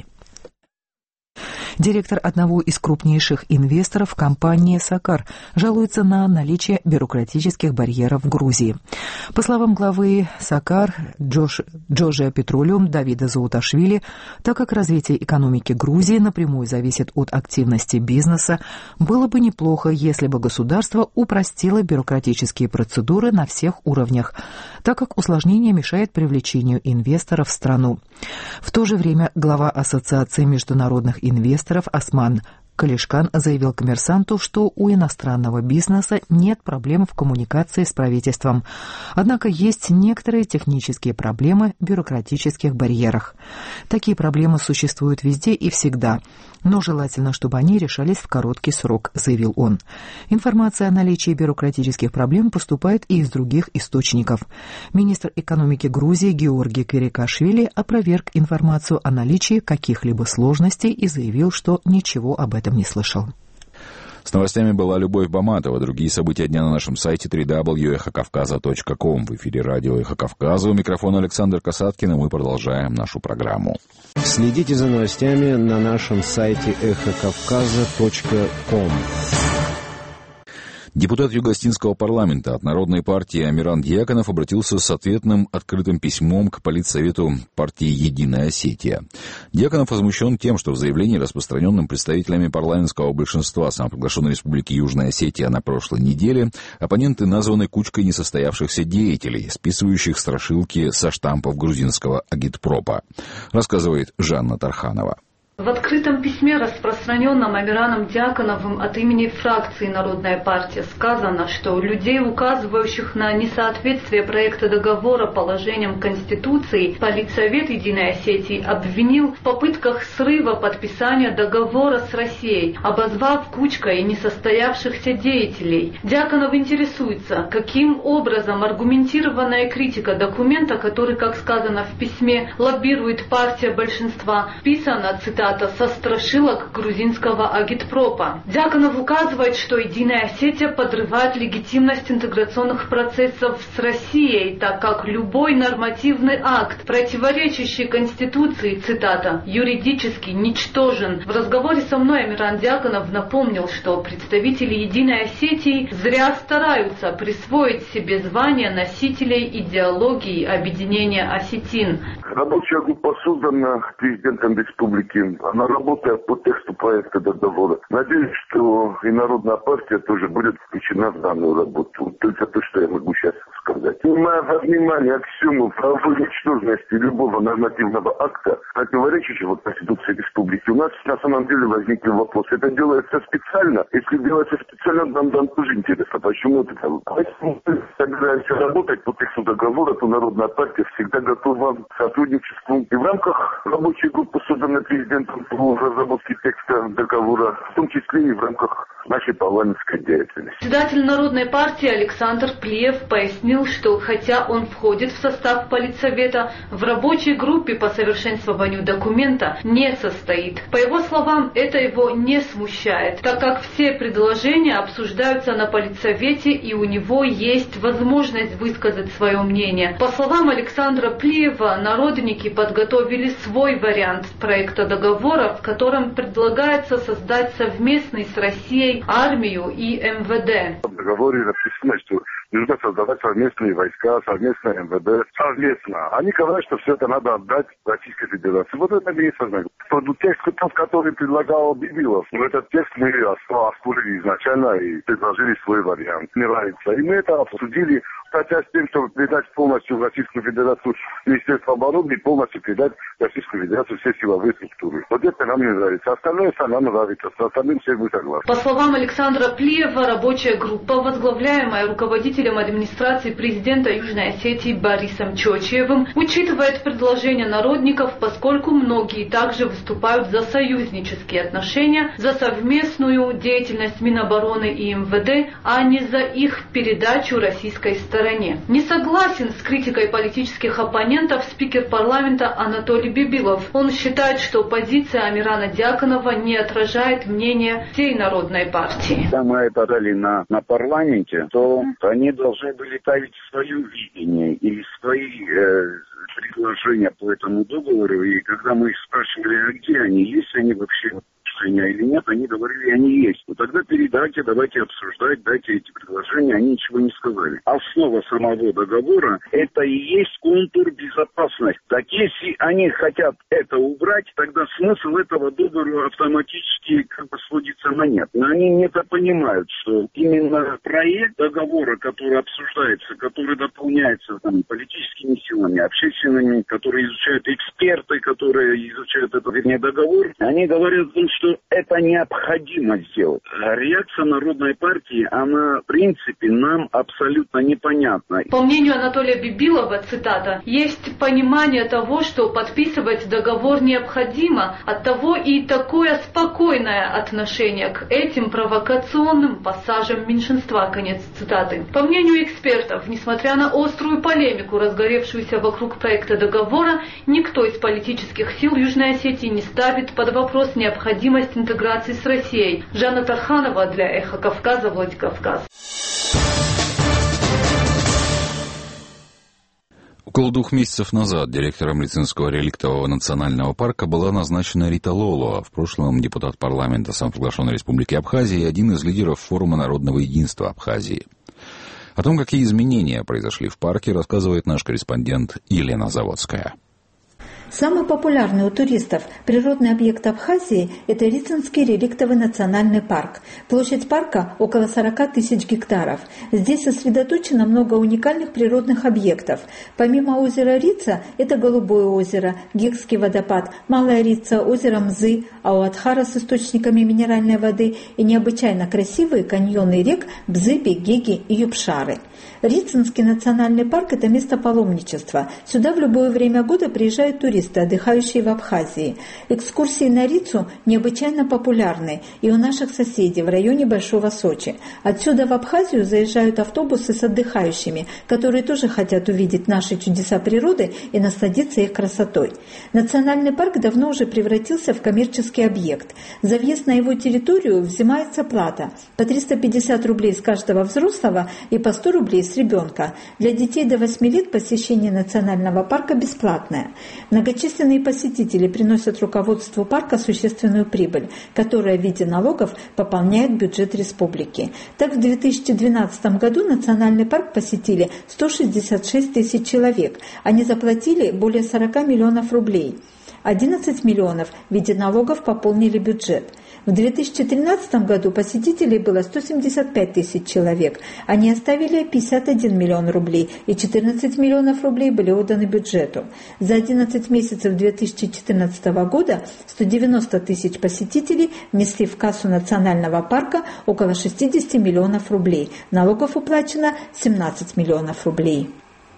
Директор одного из крупнейших инвесторов компании «Сакар» жалуется на наличие бюрократических барьеров в Грузии. По словам главы «Сакар» Джош, Джорджия Петролиум Давида Зауташвили, так как развитие экономики Грузии напрямую зависит от активности бизнеса, было бы неплохо, если бы государство упростило бюрократические процедуры на всех уровнях, так как усложнение мешает привлечению инвесторов в страну. В то же время глава Ассоциации международных инвесторов Осман Калишкан заявил «Коммерсанту», что у иностранного бизнеса нет проблем в коммуникации с правительством. Однако есть некоторые технические проблемы в бюрократических барьерах. Такие проблемы существуют везде и всегда, но желательно, чтобы они решались в короткий срок, заявил он. Информация о наличии бюрократических проблем поступает и из других источников. Министр экономики Грузии Георгий Кирикашвили опроверг информацию о наличии каких-либо сложностей и заявил, что ничего об этом не слышал. С новостями была Любовь Баматова. Другие события дня на нашем сайте дабл ю дабл ю дабл ю точка эхо кавказа точка ком. В эфире радио «Эхо Кавказа». У микрофона Александр Касаткин, и мы продолжаем нашу программу. Следите за новостями на нашем сайте эхо кавказа точка ком. Депутат Юго-Остинского парламента от Народной партии Амиран Дьяконов обратился с ответным открытым письмом к Политсовету партии «Единая Осетия». Дьяконов возмущен тем, что в заявлении, распространенном представителями парламентского большинства самоприглашенной республики Южная Осетия на прошлой неделе, оппоненты названы кучкой несостоявшихся деятелей, списывающих страшилки со штампов грузинского агитпропа, рассказывает Жанна Тарханова. В открытом письме, распространенном Амираном Дьяконовым от имени фракции «Народная партия», сказано, что людей, указывающих на несоответствие проекта договора положениям Конституции, Политсовет Единой Осетии обвинил в попытках срыва подписания договора с Россией, обозвав кучкой несостоявшихся деятелей. Дьяконов интересуется, каким образом аргументированная критика документа, который, как сказано в письме, лоббирует партия большинства, писана, цитата, со страшилок грузинского агитпропа. Дьяконов указывает, что Единая Осетия подрывает легитимность интеграционных процессов с Россией, так как любой нормативный акт, противоречащий Конституции, цитата, юридически ничтожен. В разговоре со мной Амиран Дьяконов напомнил, что представители Единой Осетии зря стараются присвоить себе звание носителей идеологии объединения осетин. Рабочая группа создана президентом республики. Она работает по тексту проекта договора. Надеюсь, что и Народная партия тоже будет включена в данную работу. Только то, что я могу сейчас сказать. Принимая во внимание аксиому правовой ничтожности любого нормативного акта, противоречащего Конституции республики, у нас на самом деле возникли вопросы. Это делается специально. Если делается специально, нам, нам тоже интересно, почему это там. Если мы собираемся работать по тексту договора, то Народная партия всегда готова к сотрудничеству. И в рамках рабочей группы, созданной президентом по разработке текста договора, в том числе и в рамках нашей парламентской деятельности. Председатель Народной партии Александр Плиев пояснил, что хотя он входит в состав Политсовета, в рабочей группе по совершенствованию документа не состоит. По его словам, это его не смущает, так как все предложения обсуждаются на Политсовете и у него есть возможность высказать свое мнение. По словам Александра Плиева, народники подготовили свой вариант проекта договора, в котором предлагается создать совместный с Россией армию и эм вэ дэ. В договоре написано, что нужно создавать совместные войска, совместное эм вэ дэ, совместно. Они говорят, что все это надо отдать Российской Федерации. Вот это не сознание. Тот текст, который предлагал Бибилов, но этот текст мы оспорили изначально и предложили свой вариант. Не нравится. И мы это обсудили, хотя с тем, чтобы передать полностью в Российскую Федерацию Министерство обороны и полностью передать в Российскую Федерацию все силовые структуры. Вот это нам не нравится. Остальное нам нравится. С остальным все мы согласны. По словам Александра Плиева, рабочая группа, возглавляемая руководителем администрации президента Южной Осетии Борисом Чочиевым, учитывает предложения народников, поскольку многие также выступают за союзнические отношения, за совместную деятельность Минобороны и эм вэ дэ, а не за их передачу российской стороне. Не согласен с критикой политических оппонентов спикер парламента Анатолий Бибилов. Он считает, что позиция Амирана Дьяконова не отражает мнение всей Народной партии. Когда мы это дали на, на парламенте, то они должны были ставить свое видение или свои э, предложения по этому договору. И когда мы их спрашивали, а где они, есть они вообще или нет, они говорили, они есть. Ну тогда передайте, давайте обсуждать, дайте эти предложения, они ничего не сказали. Основа самого договора – это и есть контур безопасности. Так если они хотят это убрать, тогда смысл этого договора автоматически как бы сводится на нет. Но они не это понимают, что именно проект договора, который обсуждается, который дополняется там, политическими силами, общественными, которые изучают эксперты, которые изучают этот, вернее, договор, они говорят, что это необходимо сделать. Реакция Народной партии, она, в принципе, нам абсолютно непонятна. По мнению Анатолия Бибилова, цитата, есть понимание того, что подписывать договор необходимо, оттого и такое спокойное отношение к этим провокационным пассажам меньшинства, конец цитаты. По мнению экспертов, несмотря на острую полемику, разгоревшуюся вокруг проекта договора, никто из политических сил Южной Осетии не ставит под вопрос необходимость интеграции с Россией. Жанна Тарханова для Эхо Кавказа, Владикавказ. Около двух месяцев назад директором Рицинского реликтового национального парка была назначена Рита Лолуа, в прошлом депутат парламента самопровозглашенной Республики Абхазия и один из лидеров Форума народного единства Абхазии. О том, какие изменения произошли в парке, рассказывает наш корреспондент Елена Заводская. Самый популярный у туристов природный объект Абхазии – это Рицинский реликтовый национальный парк. Площадь парка – около сорок тысяч гектаров. Здесь сосредоточено много уникальных природных объектов. Помимо озера Рица – это Голубое озеро, Гекский водопад, Малая Рица, озеро Мзы, Ауатхара с источниками минеральной воды и необычайно красивые каньоны рек Бзыби, Геги и Юбшары. Рицинский национальный парк – это место паломничества. Сюда в любое время года приезжают туристы, отдыхающие в Абхазии. Экскурсии на Рицу необычайно популярны и у наших соседей в районе Большого Сочи. Отсюда в Абхазию заезжают автобусы с отдыхающими, которые тоже хотят увидеть наши чудеса природы и насладиться их красотой. Национальный парк давно уже превратился в коммерческий объект. За въезд на его территорию взимается плата по триста пятьдесят рублей с каждого взрослого и по сто рублей с ребенка. Для детей до восьми лет посещение национального парка бесплатное. Многочисленные посетители приносят руководству парка существенную прибыль, которая в виде налогов пополняет бюджет республики. Так, в две тысячи двенадцатом году национальный парк посетили сто шестьдесят шесть тысяч человек. Они заплатили более сорок миллионов рублей. одиннадцать миллионов в виде налогов пополнили бюджет. В две тысячи тринадцатом году посетителей было сто семьдесят пять тысяч человек. Они оставили пятьдесят один миллион рублей, и четырнадцать миллионов рублей были отданы бюджету. За одиннадцать месяцев две тысячи четырнадцатого года сто девяносто тысяч посетителей внесли в кассу национального парка около шестьдесят миллионов рублей. Налогов уплачено семнадцать миллионов рублей.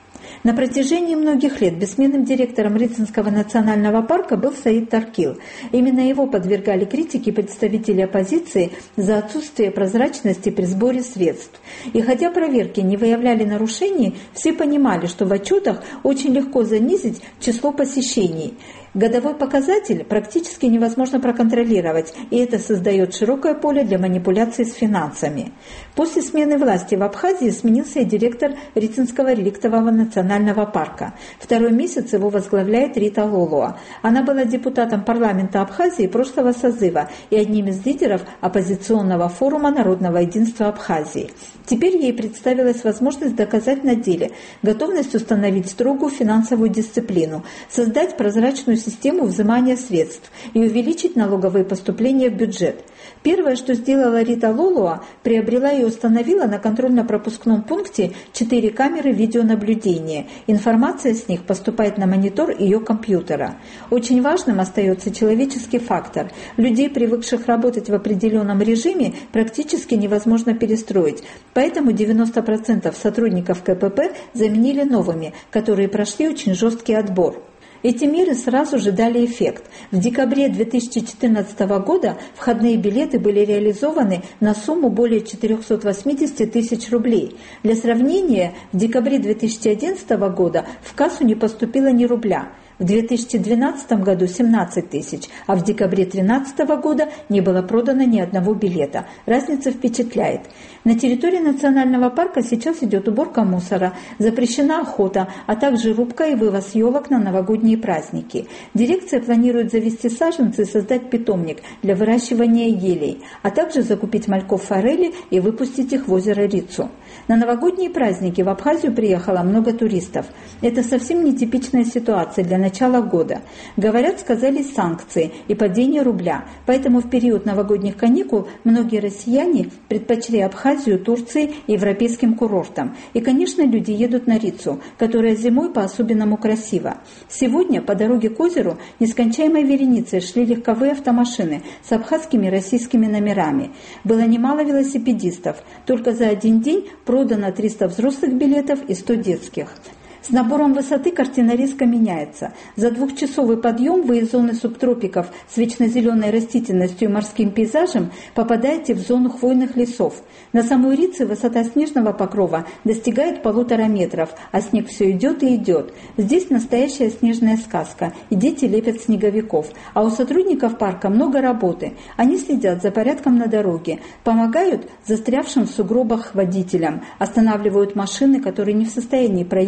На протяжении многих лет бессменным директором Рицинского национального парка был Саид Таркил. Именно его подвергали критике представители оппозиции за отсутствие прозрачности при сборе средств. И хотя проверки не выявляли нарушений, все понимали, что в отчетах очень легко занизить число посещений. Годовой показатель практически невозможно проконтролировать, и это создает широкое поле для манипуляций с финансами. После смены власти в Абхазии сменился и директор Рицинского реликтового национального парка. Второй месяц его возглавляет Рита Лолуа. Она была депутатом парламента Абхазии прошлого созыва и одним из лидеров оппозиционного форума народного единства Абхазии. Теперь ей представилась возможность доказать на деле готовность установить строгую финансовую дисциплину, создать прозрачную систему взимания средств и увеличить налоговые поступления в бюджет. Первое, что сделала Рита Лолуа, приобрела и установила на контрольно-пропускном пункте четыре камеры видеонаблюдения. Информация с них поступает на монитор ее компьютера. Очень важным остается человеческий фактор. Людей, привыкших работать в определенном режиме, практически невозможно перестроить. Поэтому девяносто процентов сотрудников ка пэ пэ заменили новыми, которые прошли очень жесткий отбор. Эти меры сразу же дали эффект. В декабре две тысячи четырнадцатого года входные билеты были реализованы на сумму более четыреста восемьдесят тысяч рублей. Для сравнения, в декабре две тысячи одиннадцатого года в кассу не поступило ни рубля. В две тысячи двенадцатом году семнадцать тысяч, а в декабре две тысячи тринадцатого года не было продано ни одного билета. Разница впечатляет. На территории национального парка сейчас идет уборка мусора, запрещена охота, а также рубка и вывоз елок на новогодние праздники. Дирекция планирует завести саженцы и создать питомник для выращивания елей, а также закупить мальков форели и выпустить их в озеро Рицу. На новогодние праздники в Абхазию приехало много туристов. Это совсем нетипичная ситуация для начала года. Говорят, сказались санкции и падение рубля, поэтому в период новогодних каникул многие россияне предпочли Абхазию, Турции и европейским курортам. И, конечно, люди едут на Рицу, которая зимой по-особенному красива. Сегодня по дороге к озеру нескончаемой вереницей шли легковые автомашины с абхазскими и российскими номерами. Было немало велосипедистов. Только за один день продано триста взрослых билетов и сто детских. С набором высоты картина резко меняется. За двухчасовый подъем вы из зоны субтропиков с вечнозеленой растительностью и морским пейзажем попадаете в зону хвойных лесов. На самой Рице высота снежного покрова достигает полутора метров, а снег все идет и идет. Здесь настоящая снежная сказка, и дети лепят снеговиков. А у сотрудников парка много работы. Они следят за порядком на дороге, помогают застрявшим в сугробах водителям, останавливают машины, которые не в состоянии проехать по большому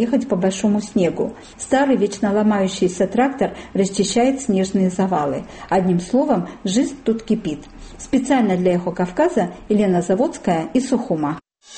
большому снегу. Старый вечно ломающийся трактор расчищает снежные завалы. Одним словом, жизнь тут кипит. Специально для «Эхо Кавказа» Елена Заводская из Сухума.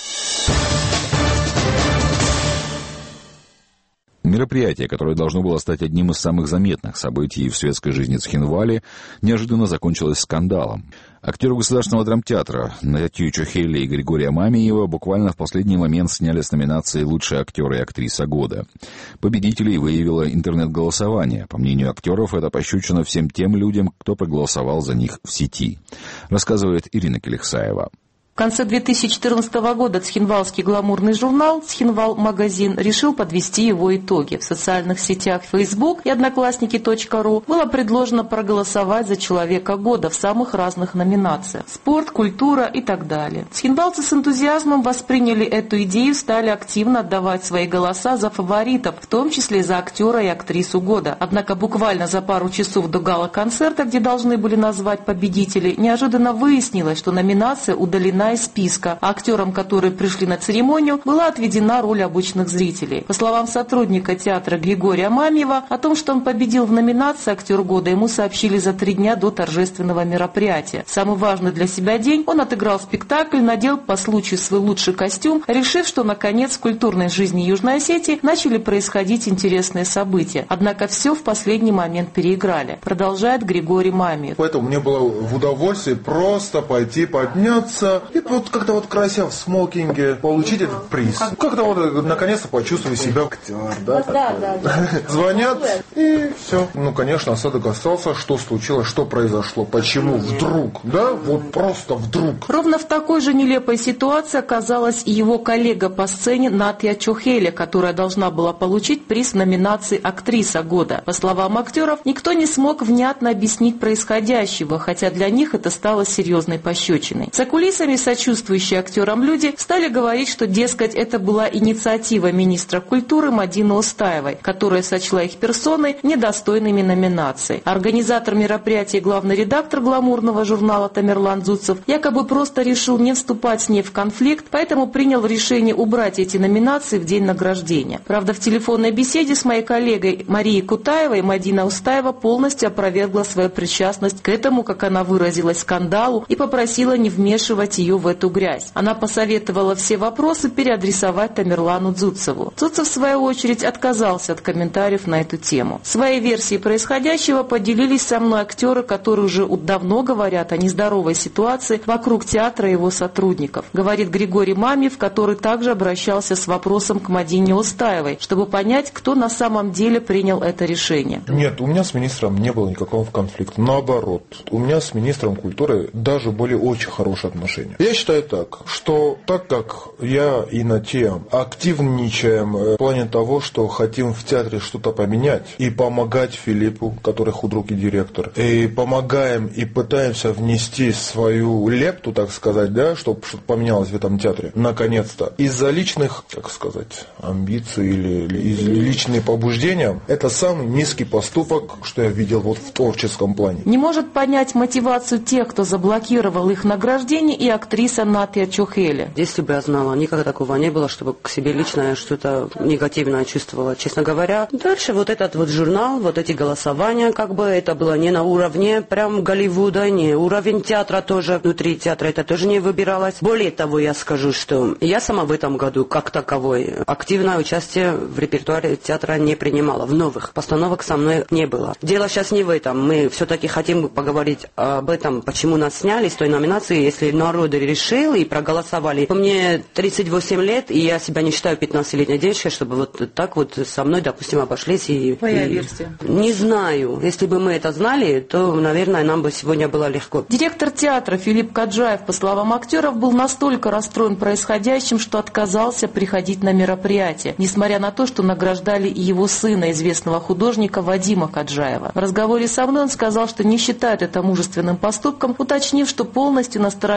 Мероприятие, которое должно было стать одним из самых заметных событий в светской жизни Цхинвали, неожиданно закончилось скандалом. Актеры Государственного драмтеатра Натью Чохели и Григория Мамиева буквально в последний момент сняли с номинации «Лучшие актеры и актриса года». Победителей выявило интернет-голосование. По мнению актеров, это пощечина всем тем людям, кто проголосовал за них в сети. Рассказывает Ирина Келехсаева. В конце две тысячи четырнадцатого года цхинвалский гламурный журнал «Цхинвал Магазин» решил подвести его итоги. В социальных сетях Facebook и одноклассники точка ру было предложено проголосовать за человека года в самых разных номинациях – спорт, культура и так далее. Цхинвалцы с энтузиазмом восприняли эту идею и стали активно отдавать свои голоса за фаворитов, в том числе за актера и актрису года. Однако буквально за пару часов до гала-концерта, где должны были назвать победителей, неожиданно выяснилось, что номинация удалена из списка. Актерам, которые пришли на церемонию, была отведена роль обычных зрителей. По словам сотрудника театра Григория Мамиева, о том, что он победил в номинации «Актер года», ему сообщили за три дня до торжественного мероприятия. Самый важный для себя день он отыграл спектакль, надел по случаю свой лучший костюм, решив, что наконец в культурной жизни Южной Осетии начали происходить интересные события. Однако все в последний момент переиграли. Продолжает Григорий Мамиев. Поэтому мне было в удовольствие просто пойти подняться и вот как-то вот красиво в смокинге получить этот приз. Как-то вот наконец-то почувствовали себя актер, да? Да, да, да. Звонят и все. Ну, конечно, осадок остался. Что случилось, что произошло, почему вдруг, да? Вот просто вдруг. Ровно в такой же нелепой ситуации оказалась и его коллега по сцене Натья Чохели, которая должна была получить приз в номинации «Актриса года». По словам актеров, никто не смог внятно объяснить происходящего, хотя для них это стало серьезной пощечиной. За кулисами сочувствующие актерам люди стали говорить, что, дескать, это была инициатива министра культуры Мадины Устаевой, которая сочла их персоны недостойными номинации. Организатор мероприятия, главный редактор гламурного журнала Тамерлан Зуцев, якобы просто решил не вступать с ней в конфликт, поэтому принял решение убрать эти номинации в день награждения. Правда, в телефонной беседе с моей коллегой Марией Кутаевой Мадина Устаева полностью опровергла свою причастность к этому, как она выразилась, скандалу и попросила не вмешивать ее в эту грязь. Она посоветовала все вопросы переадресовать Тамерлану Дзуцеву. Дзуцев, в свою очередь, отказался от комментариев на эту тему. Своей версией происходящего поделились со мной актеры, которые уже давно говорят о нездоровой ситуации вокруг театра и его сотрудников. Говорит Григорий Мамиев, который также обращался с вопросом к Мадине Устаевой, чтобы понять, кто на самом деле принял это решение. Нет, у меня с министром не было никакого конфликта. Наоборот, у меня с министром культуры даже были очень хорошие отношения. Я считаю так, что так как я и Натья активничаем в плане того, что хотим в театре что-то поменять и помогать Филиппу, который худрук и директор, и помогаем и пытаемся внести свою лепту, так сказать, да, чтобы что-то поменялось в этом театре, наконец-то. Из-за личных, так сказать, амбиций или, или из личные побуждения, это самый низкий поступок, что я видел вот в творческом плане. Не может понять мотивацию тех, кто заблокировал их награждение, и актриса Натья Чохели. Если бы я знала, никогда такого не было, чтобы к себе лично я что-то негативное чувствовала. Честно говоря, дальше вот этот вот журнал, вот эти голосования, как бы это было не на уровне прям Голливуда, не уровень театра тоже, внутри театра это тоже не выбиралось. Более того, я скажу, что я сама в этом году как таковой активное участие в репертуаре театра не принимала. В новых постановок со мной не было. Дело сейчас не в этом. Мы все-таки хотим поговорить об этом, почему нас сняли с той номинации, если народ решил и проголосовали. Мне тридцать восемь лет, и я себя не считаю пятнадцатилетней девочкой, чтобы вот так вот со мной, допустим, обошлись. И, Твоя и... версия? Не знаю. Если бы мы это знали, то, наверное, нам бы сегодня было легко. Директор театра Филипп Каджаев, по словам актеров, был настолько расстроен происходящим, что отказался приходить на мероприятие, несмотря на то, что награждали и его сына, известного художника Вадима Каджаева. В разговоре со мной он сказал, что не считает это мужественным поступком, уточнив, что полностью на стороне своих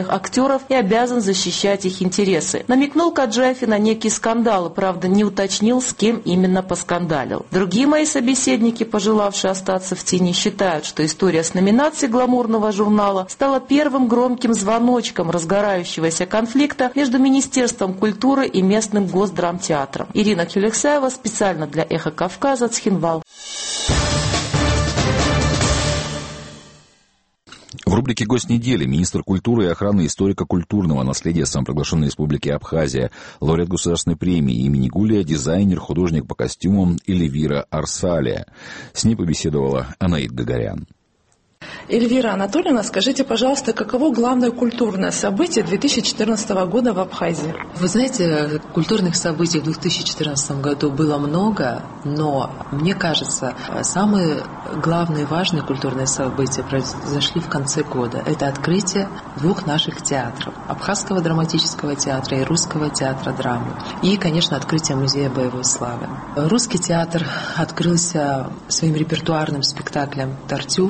своих актеров и обязан защищать их интересы. Намекнул Каджаев и на некие скандалы, правда, не уточнил, с кем именно поскандалил. Другие мои собеседники, пожелавшие остаться в тени, считают, что история с номинацией гламурного журнала стала первым громким звоночком разгорающегося конфликта между Министерством культуры и местным Госдрамтеатром. Ирина Тюлексаева специально для «Эхо Кавказа», Цхинвал. В рубрике «Гость недели» министр культуры и охраны историко-культурного наследия самоприглашенной республики Абхазия, лауреат государственной премии имени Гулия, дизайнер, художник по костюмам Эльвира Арсалия. С ней побеседовала Анаит Гагарян. Эльвира Анатольевна, скажите, пожалуйста, каково главное культурное событие две тысячи четырнадцатого года в Абхазии? Вы знаете, культурных событий в две тысячи четырнадцатом году было много, но, мне кажется, самые главные и важные культурные события произошли в конце года. Это открытие двух наших театров – Абхазского драматического театра и Русского театра драмы. И, конечно, открытие Музея боевой славы. Русский театр открылся своим репертуарным спектаклем «Тартюф»,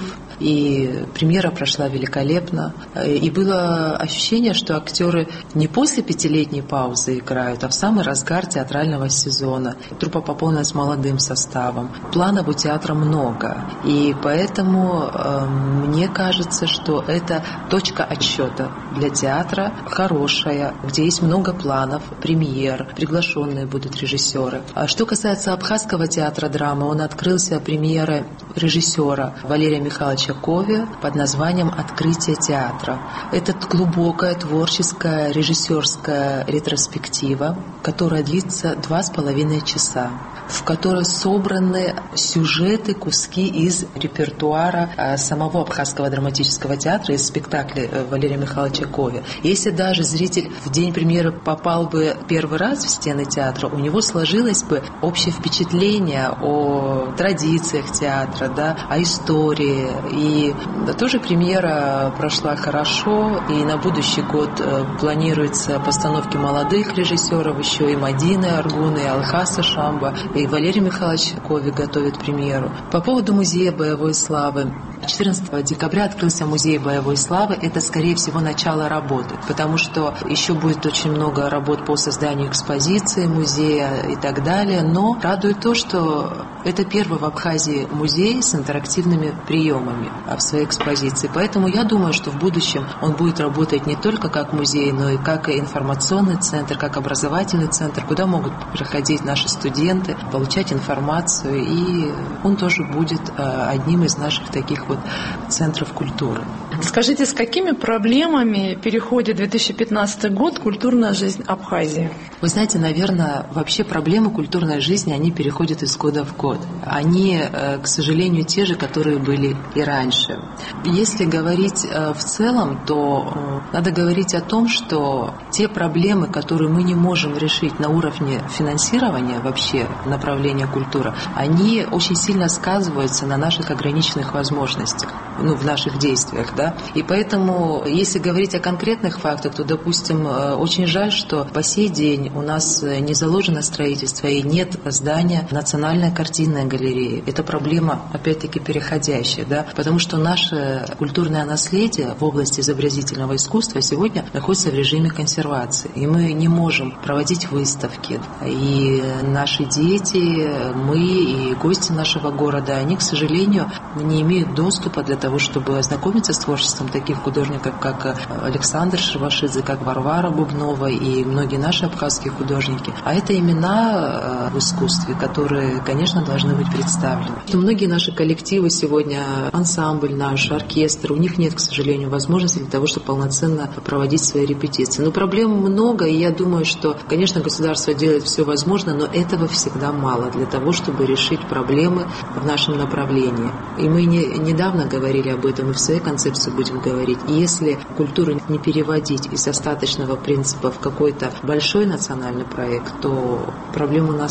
и премьера прошла великолепно. И было ощущение, что актеры не после пятилетней паузы играют, а в самый разгар театрального сезона. Труппа пополнилась молодым составом. Планов у театра много. И поэтому э, мне кажется, что это точка отсчета для театра хорошая, где есть много планов, премьер, приглашенные будут режиссеры. А что касается Абхазского театра драмы, он открылся премьерой режиссера Валерия Михайловича Кове под названием «Открытие театра». Это глубокая творческая режиссерская ретроспектива, которая длится два с половиной часа, в которой собраны сюжеты, куски из репертуара самого Абхазского драматического театра, из спектакля Валерия Михайловича Кове. Если даже зритель в день премьеры попал бы первый раз в стены театра, у него сложилось бы общее впечатление о традициях театра, да, о истории. И тоже премьера прошла хорошо, и на будущий год планируется постановки молодых режиссеров, еще и Мадины Аргуны, и Алхаса Шамба, и Валерий Михайлович Кови готовит премьеру. По поводу Музея боевой славы. четырнадцатого декабря открылся Музей боевой славы. Это, скорее всего, начало работы, потому что еще будет очень много работ по созданию экспозиции музея и так далее. Но радует то, что это первый в Абхазии музей с интерактивными приемами в своей экспозиции. Поэтому я думаю, что в будущем он будет работать не только как музей, но и как информационный центр, как образовательный центр, куда могут приходить наши студенты, получать информацию, и он тоже будет одним из наших таких вот центров культуры. Скажите, с какими проблемами переходит две тысячи пятнадцатый год культурная жизнь Абхазии? Вы знаете, наверное, вообще проблемы культурной жизни, они переходят из года в год. Они, к сожалению, те же, которые были и раньше. Если говорить в целом, то надо говорить о том, что те проблемы, которые мы не можем решить на уровне финансирования вообще направления культуры, они очень сильно сказываются на наших ограниченных возможностях, ну, в наших действиях, да. И поэтому, если говорить о конкретных фактах, то, допустим, очень жаль, что по сей день у нас не заложено строительство и нет здания Национальной картинной галереи. Это проблема, опять-таки, переходящая, да, потому что наше культурное наследие в области изобразительного искусства сегодня находится в режиме консервации. И мы не можем проводить выставки. И наши дети, мы и гости нашего города, они, к сожалению, не имеют доступа для того, чтобы ознакомиться с творчеством таких художников, как Александр Шервашидзе, как Варвара Бубнова и многие наши абхазские художники. А это имена в искусстве, которые, конечно, должны быть представлены. Многие наши коллективы сегодня, ансамбль наш, оркестр, у них нет, к сожалению, возможности для того, чтобы полноценно проводить свои репетиции. Но проблем много, и я думаю, что, конечно, государство делает все возможное, но этого всегда мало для того, чтобы решить проблемы в нашем направлении. И мы не, недавно говорили об этом, и в своей концепции будем говорить. И если культуру не переводить из остаточного принципа в какой-то большой национальный проект, то проблем у нас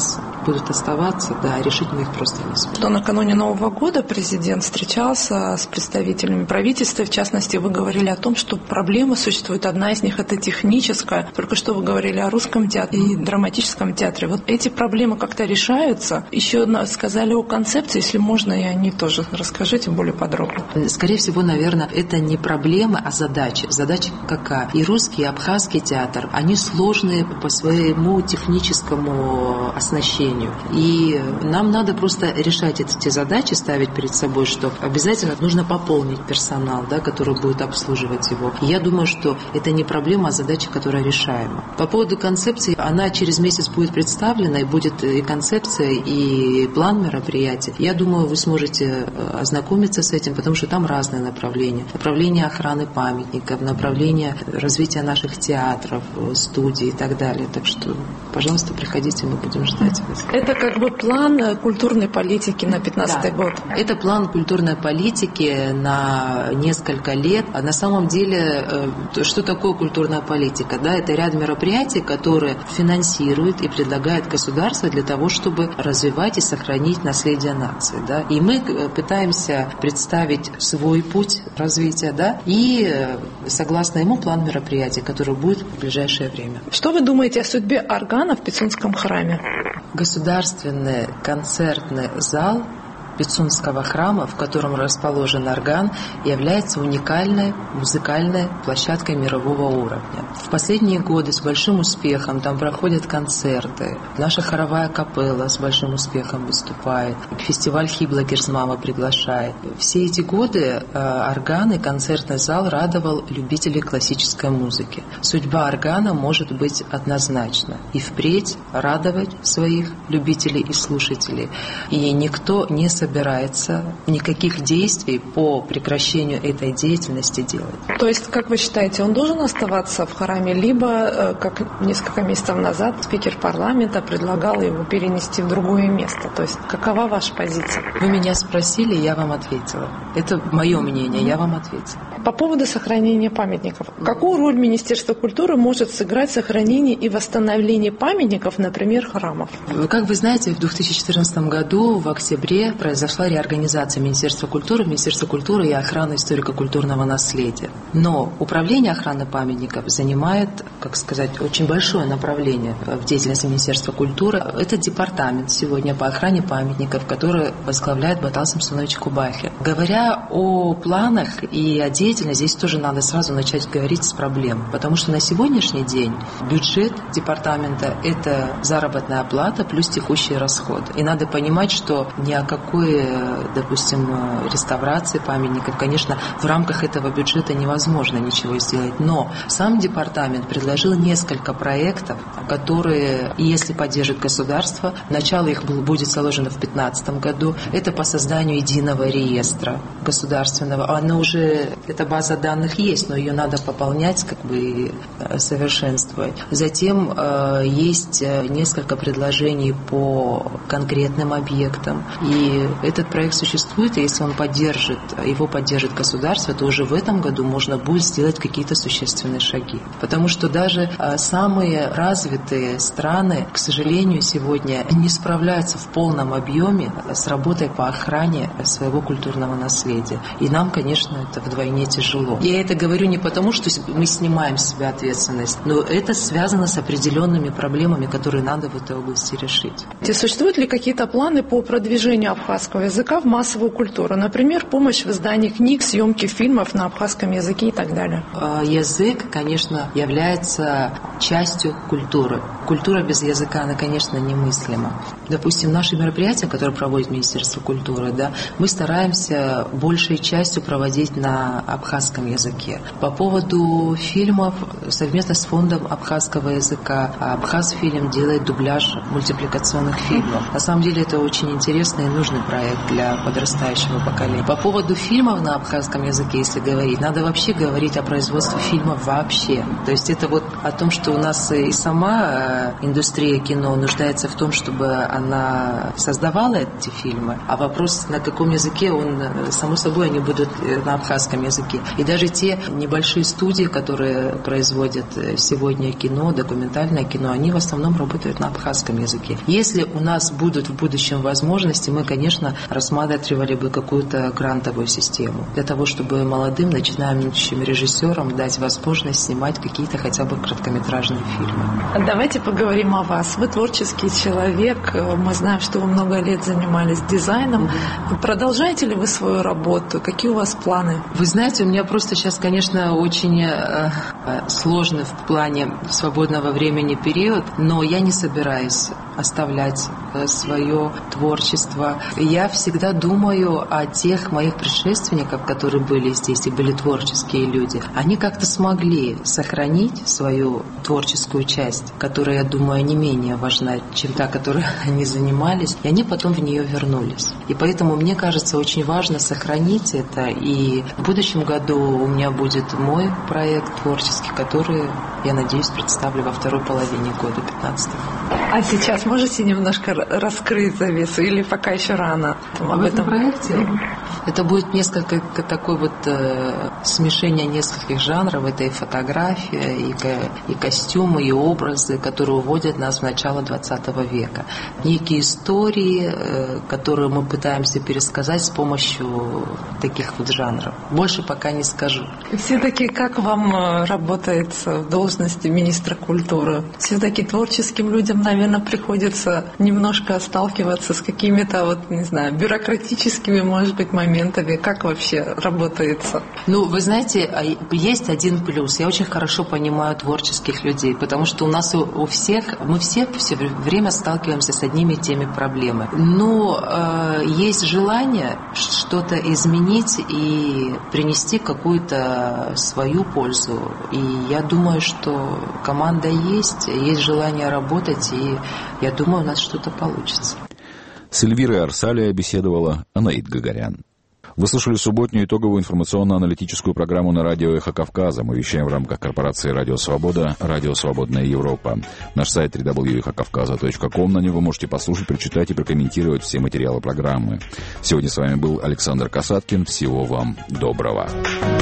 будут оставаться, да, решить мы их просто не сможем. Что накануне Нового года президент встречался с представителями правительства, в частности, вы говорили о том, что проблемы существуют, одна из них это техническая, только что вы говорили о русском театре и драматическом театре. Вот эти проблемы как-то решаются? Еще сказали о концепции, если можно, и о ней тоже расскажите более подробно. Скорее всего, наверное, это не проблема, а задача. Задача какая? И русский, и абхазский театр, они сложные по своему техническому оснащению. И нам надо просто решать эти задачи, ставить перед собой, что обязательно нужно пополнить персонал, да, который будет обслуживать его. И я думаю, что это не проблема, а задача, которая решаема. По поводу концепции, она через месяц будет представлена, и будет и концепция, и план мероприятий. Я думаю, вы сможете ознакомиться с этим, потому что там разные направления. Направление охраны памятников, направление развития наших театров, студий и так далее. Так что, пожалуйста, приходите, мы будем ждать вас. Это как бы план культурной политики на пятнадцатый да. год. Это план культурной политики на несколько лет. А на самом деле, что такое культурная политика? Да, это ряд мероприятий, которые финансирует и предлагает государство для того, чтобы развивать и сохранить наследие нации. Да? И мы пытаемся представить свой путь развития, да, и согласно ему план мероприятий, который будет в ближайшее время. Что вы думаете о судьбе органа в Пицунском храме? Государственный концертный зал Пицунского храма, в котором расположен орган, является уникальной музыкальной площадкой мирового уровня. В последние годы с большим успехом там проходят концерты. Наша хоровая капелла с большим успехом выступает. Фестиваль Хибла Герзмама приглашает. Все эти годы орган и концертный зал радовал любителей классической музыки. Судьба органа может быть однозначна. И впредь радовать своих любителей и слушателей. И никто не собирается никаких действий по прекращению этой деятельности делать. То есть, как вы считаете, он должен оставаться в храме, либо, как несколько месяцев назад спикер парламента предлагал его перенести в другое место? То есть, какова ваша позиция? Вы меня спросили, я вам ответила. Это мое мнение, я вам ответила. По поводу сохранения памятников. Какую роль Министерство культуры может сыграть в сохранении и восстановлении памятников, например, храмов? Как вы знаете, в две тысячи четырнадцатом году, в октябре, произошла реорганизация Министерства культуры, Министерства культуры и охраны историко-культурного наследия. Но управление охраны памятников занимает, как сказать, очень большое направление в деятельности Министерства культуры. Это департамент сегодня по охране памятников, который возглавляет Батал Самсонович Кубахи. Говоря о планах и о деятельности, здесь тоже надо сразу начать говорить с проблем, потому что на сегодняшний день бюджет департамента – это заработная плата плюс текущие расходы. И надо понимать, что ни о какой, допустим, реставрации памятников, конечно, в рамках этого бюджета невозможно ничего сделать. Но сам департамент предложил несколько проектов, которые, если поддержит государство, начало их будет заложено в две тысячи пятнадцатом году. Это по созданию единого реестра государственного. Оно уже, эта база данных есть, но ее надо пополнять, как бы совершенствовать. Затем э, есть несколько предложений по конкретным объектам. И этот проект существует, и если он поддержит, его поддержит государство, то уже в этом году можно будет сделать какие-то существенные шаги. Потому что даже э, самые развитые страны, к сожалению, сегодня не справляются в полном объеме с работой по охране своего культурного наследия. И нам, конечно, это вдвойне тяжело. Я это говорю не потому, что мы снимаем с себя ответственность, но это связано с определенными проблемами, которые надо в этой области решить. Существуют ли какие-то планы по продвижению абхазского языка в массовую культуру? Например, помощь в издании книг, съемки фильмов на абхазском языке и так далее? Язык, конечно, является частью культуры. Культура без языка, она, конечно, немыслима. Допустим, наши мероприятия, которые проводит Министерство культуры, да, мы стараемся большей частью проводить на абхазском языке. По поводу фильмов, совместно с фондом абхазского языка, Абхазфильм делает дубляж мультипликационных фильмов. На самом деле это очень интересный и нужный проект для подрастающего поколения. По поводу фильмов на абхазском языке, если говорить, надо вообще говорить о производстве фильмов вообще. То есть это вот о том, что у нас и сама что индустрия кино нуждается в том, чтобы она создавала эти фильмы, а вопрос, на каком языке, он, само собой, они будут на абхазском языке. И даже те небольшие студии, которые производят сегодня кино, документальное кино, они в основном работают на абхазском языке. Если у нас будут в будущем возможности, мы, конечно, рассматривали бы какую-то грантовую систему для того, чтобы молодым начинающим режиссерам дать возможность снимать какие-то хотя бы короткометражные фильмы. Давайте поговорим о вас. Вы творческий человек. Мы знаем, что вы много лет занимались дизайном. Продолжаете ли вы свою работу? Какие у вас планы? Вы знаете, у меня просто сейчас, конечно, очень э, сложный в плане свободного времени период, но я не собираюсь оставлять свое творчество. Я всегда думаю о тех моих предшественниках, которые были здесь и были творческие люди. Они как-то смогли сохранить свою творческую часть, которая, я думаю, не менее важна, чем та, которой они занимались, и они потом в нее вернулись. И поэтому, мне кажется, очень важно сохранить это, и в будущем году у меня будет мой проект творческий, который, я надеюсь, представлю во второй половине года пятнадцатого. А сейчас можете немножко раскрыть завесу или пока еще рано об, об этом проекте? Это будет несколько такое вот э, смешение нескольких жанров. Это и фотография, и, и костюмы, и образы, которые уводят нас в начало двадцатого века. Некие истории, э, которые мы пытаемся пересказать с помощью таких вот жанров. Больше пока не скажу. Все-таки как вам работается в должности министра культуры? Все-таки творческим людям, наверное, приходится немножко сталкиваться с какими-то, вот, не знаю, бюрократическими, может быть, моментами. Как вообще работается? Ну, вы знаете, есть один плюс. Я очень хорошо понимаю творческих людей, потому что у нас у, у всех, мы все все время сталкиваемся с одними и теми проблемами. Но э, есть желание что-то изменить и принести какую-то свою пользу. И я думаю, что команда есть, есть желание работать, и я думаю, у нас что-то получится. С Эльвирой Арсалия беседовала Анаит Гагарян. Вы слушали субботнюю итоговую информационно-аналитическую программу на радио «Эхо Кавказа». Мы вещаем в рамках корпорации «Радио Свобода», «Радио Свободная Европа». Наш сайт дабл ю дабл ю дабл ю точка эхо кавказа точка ком. На него вы можете послушать, прочитать и прокомментировать все материалы программы. Сегодня с вами был Александр Касаткин. Всего вам доброго.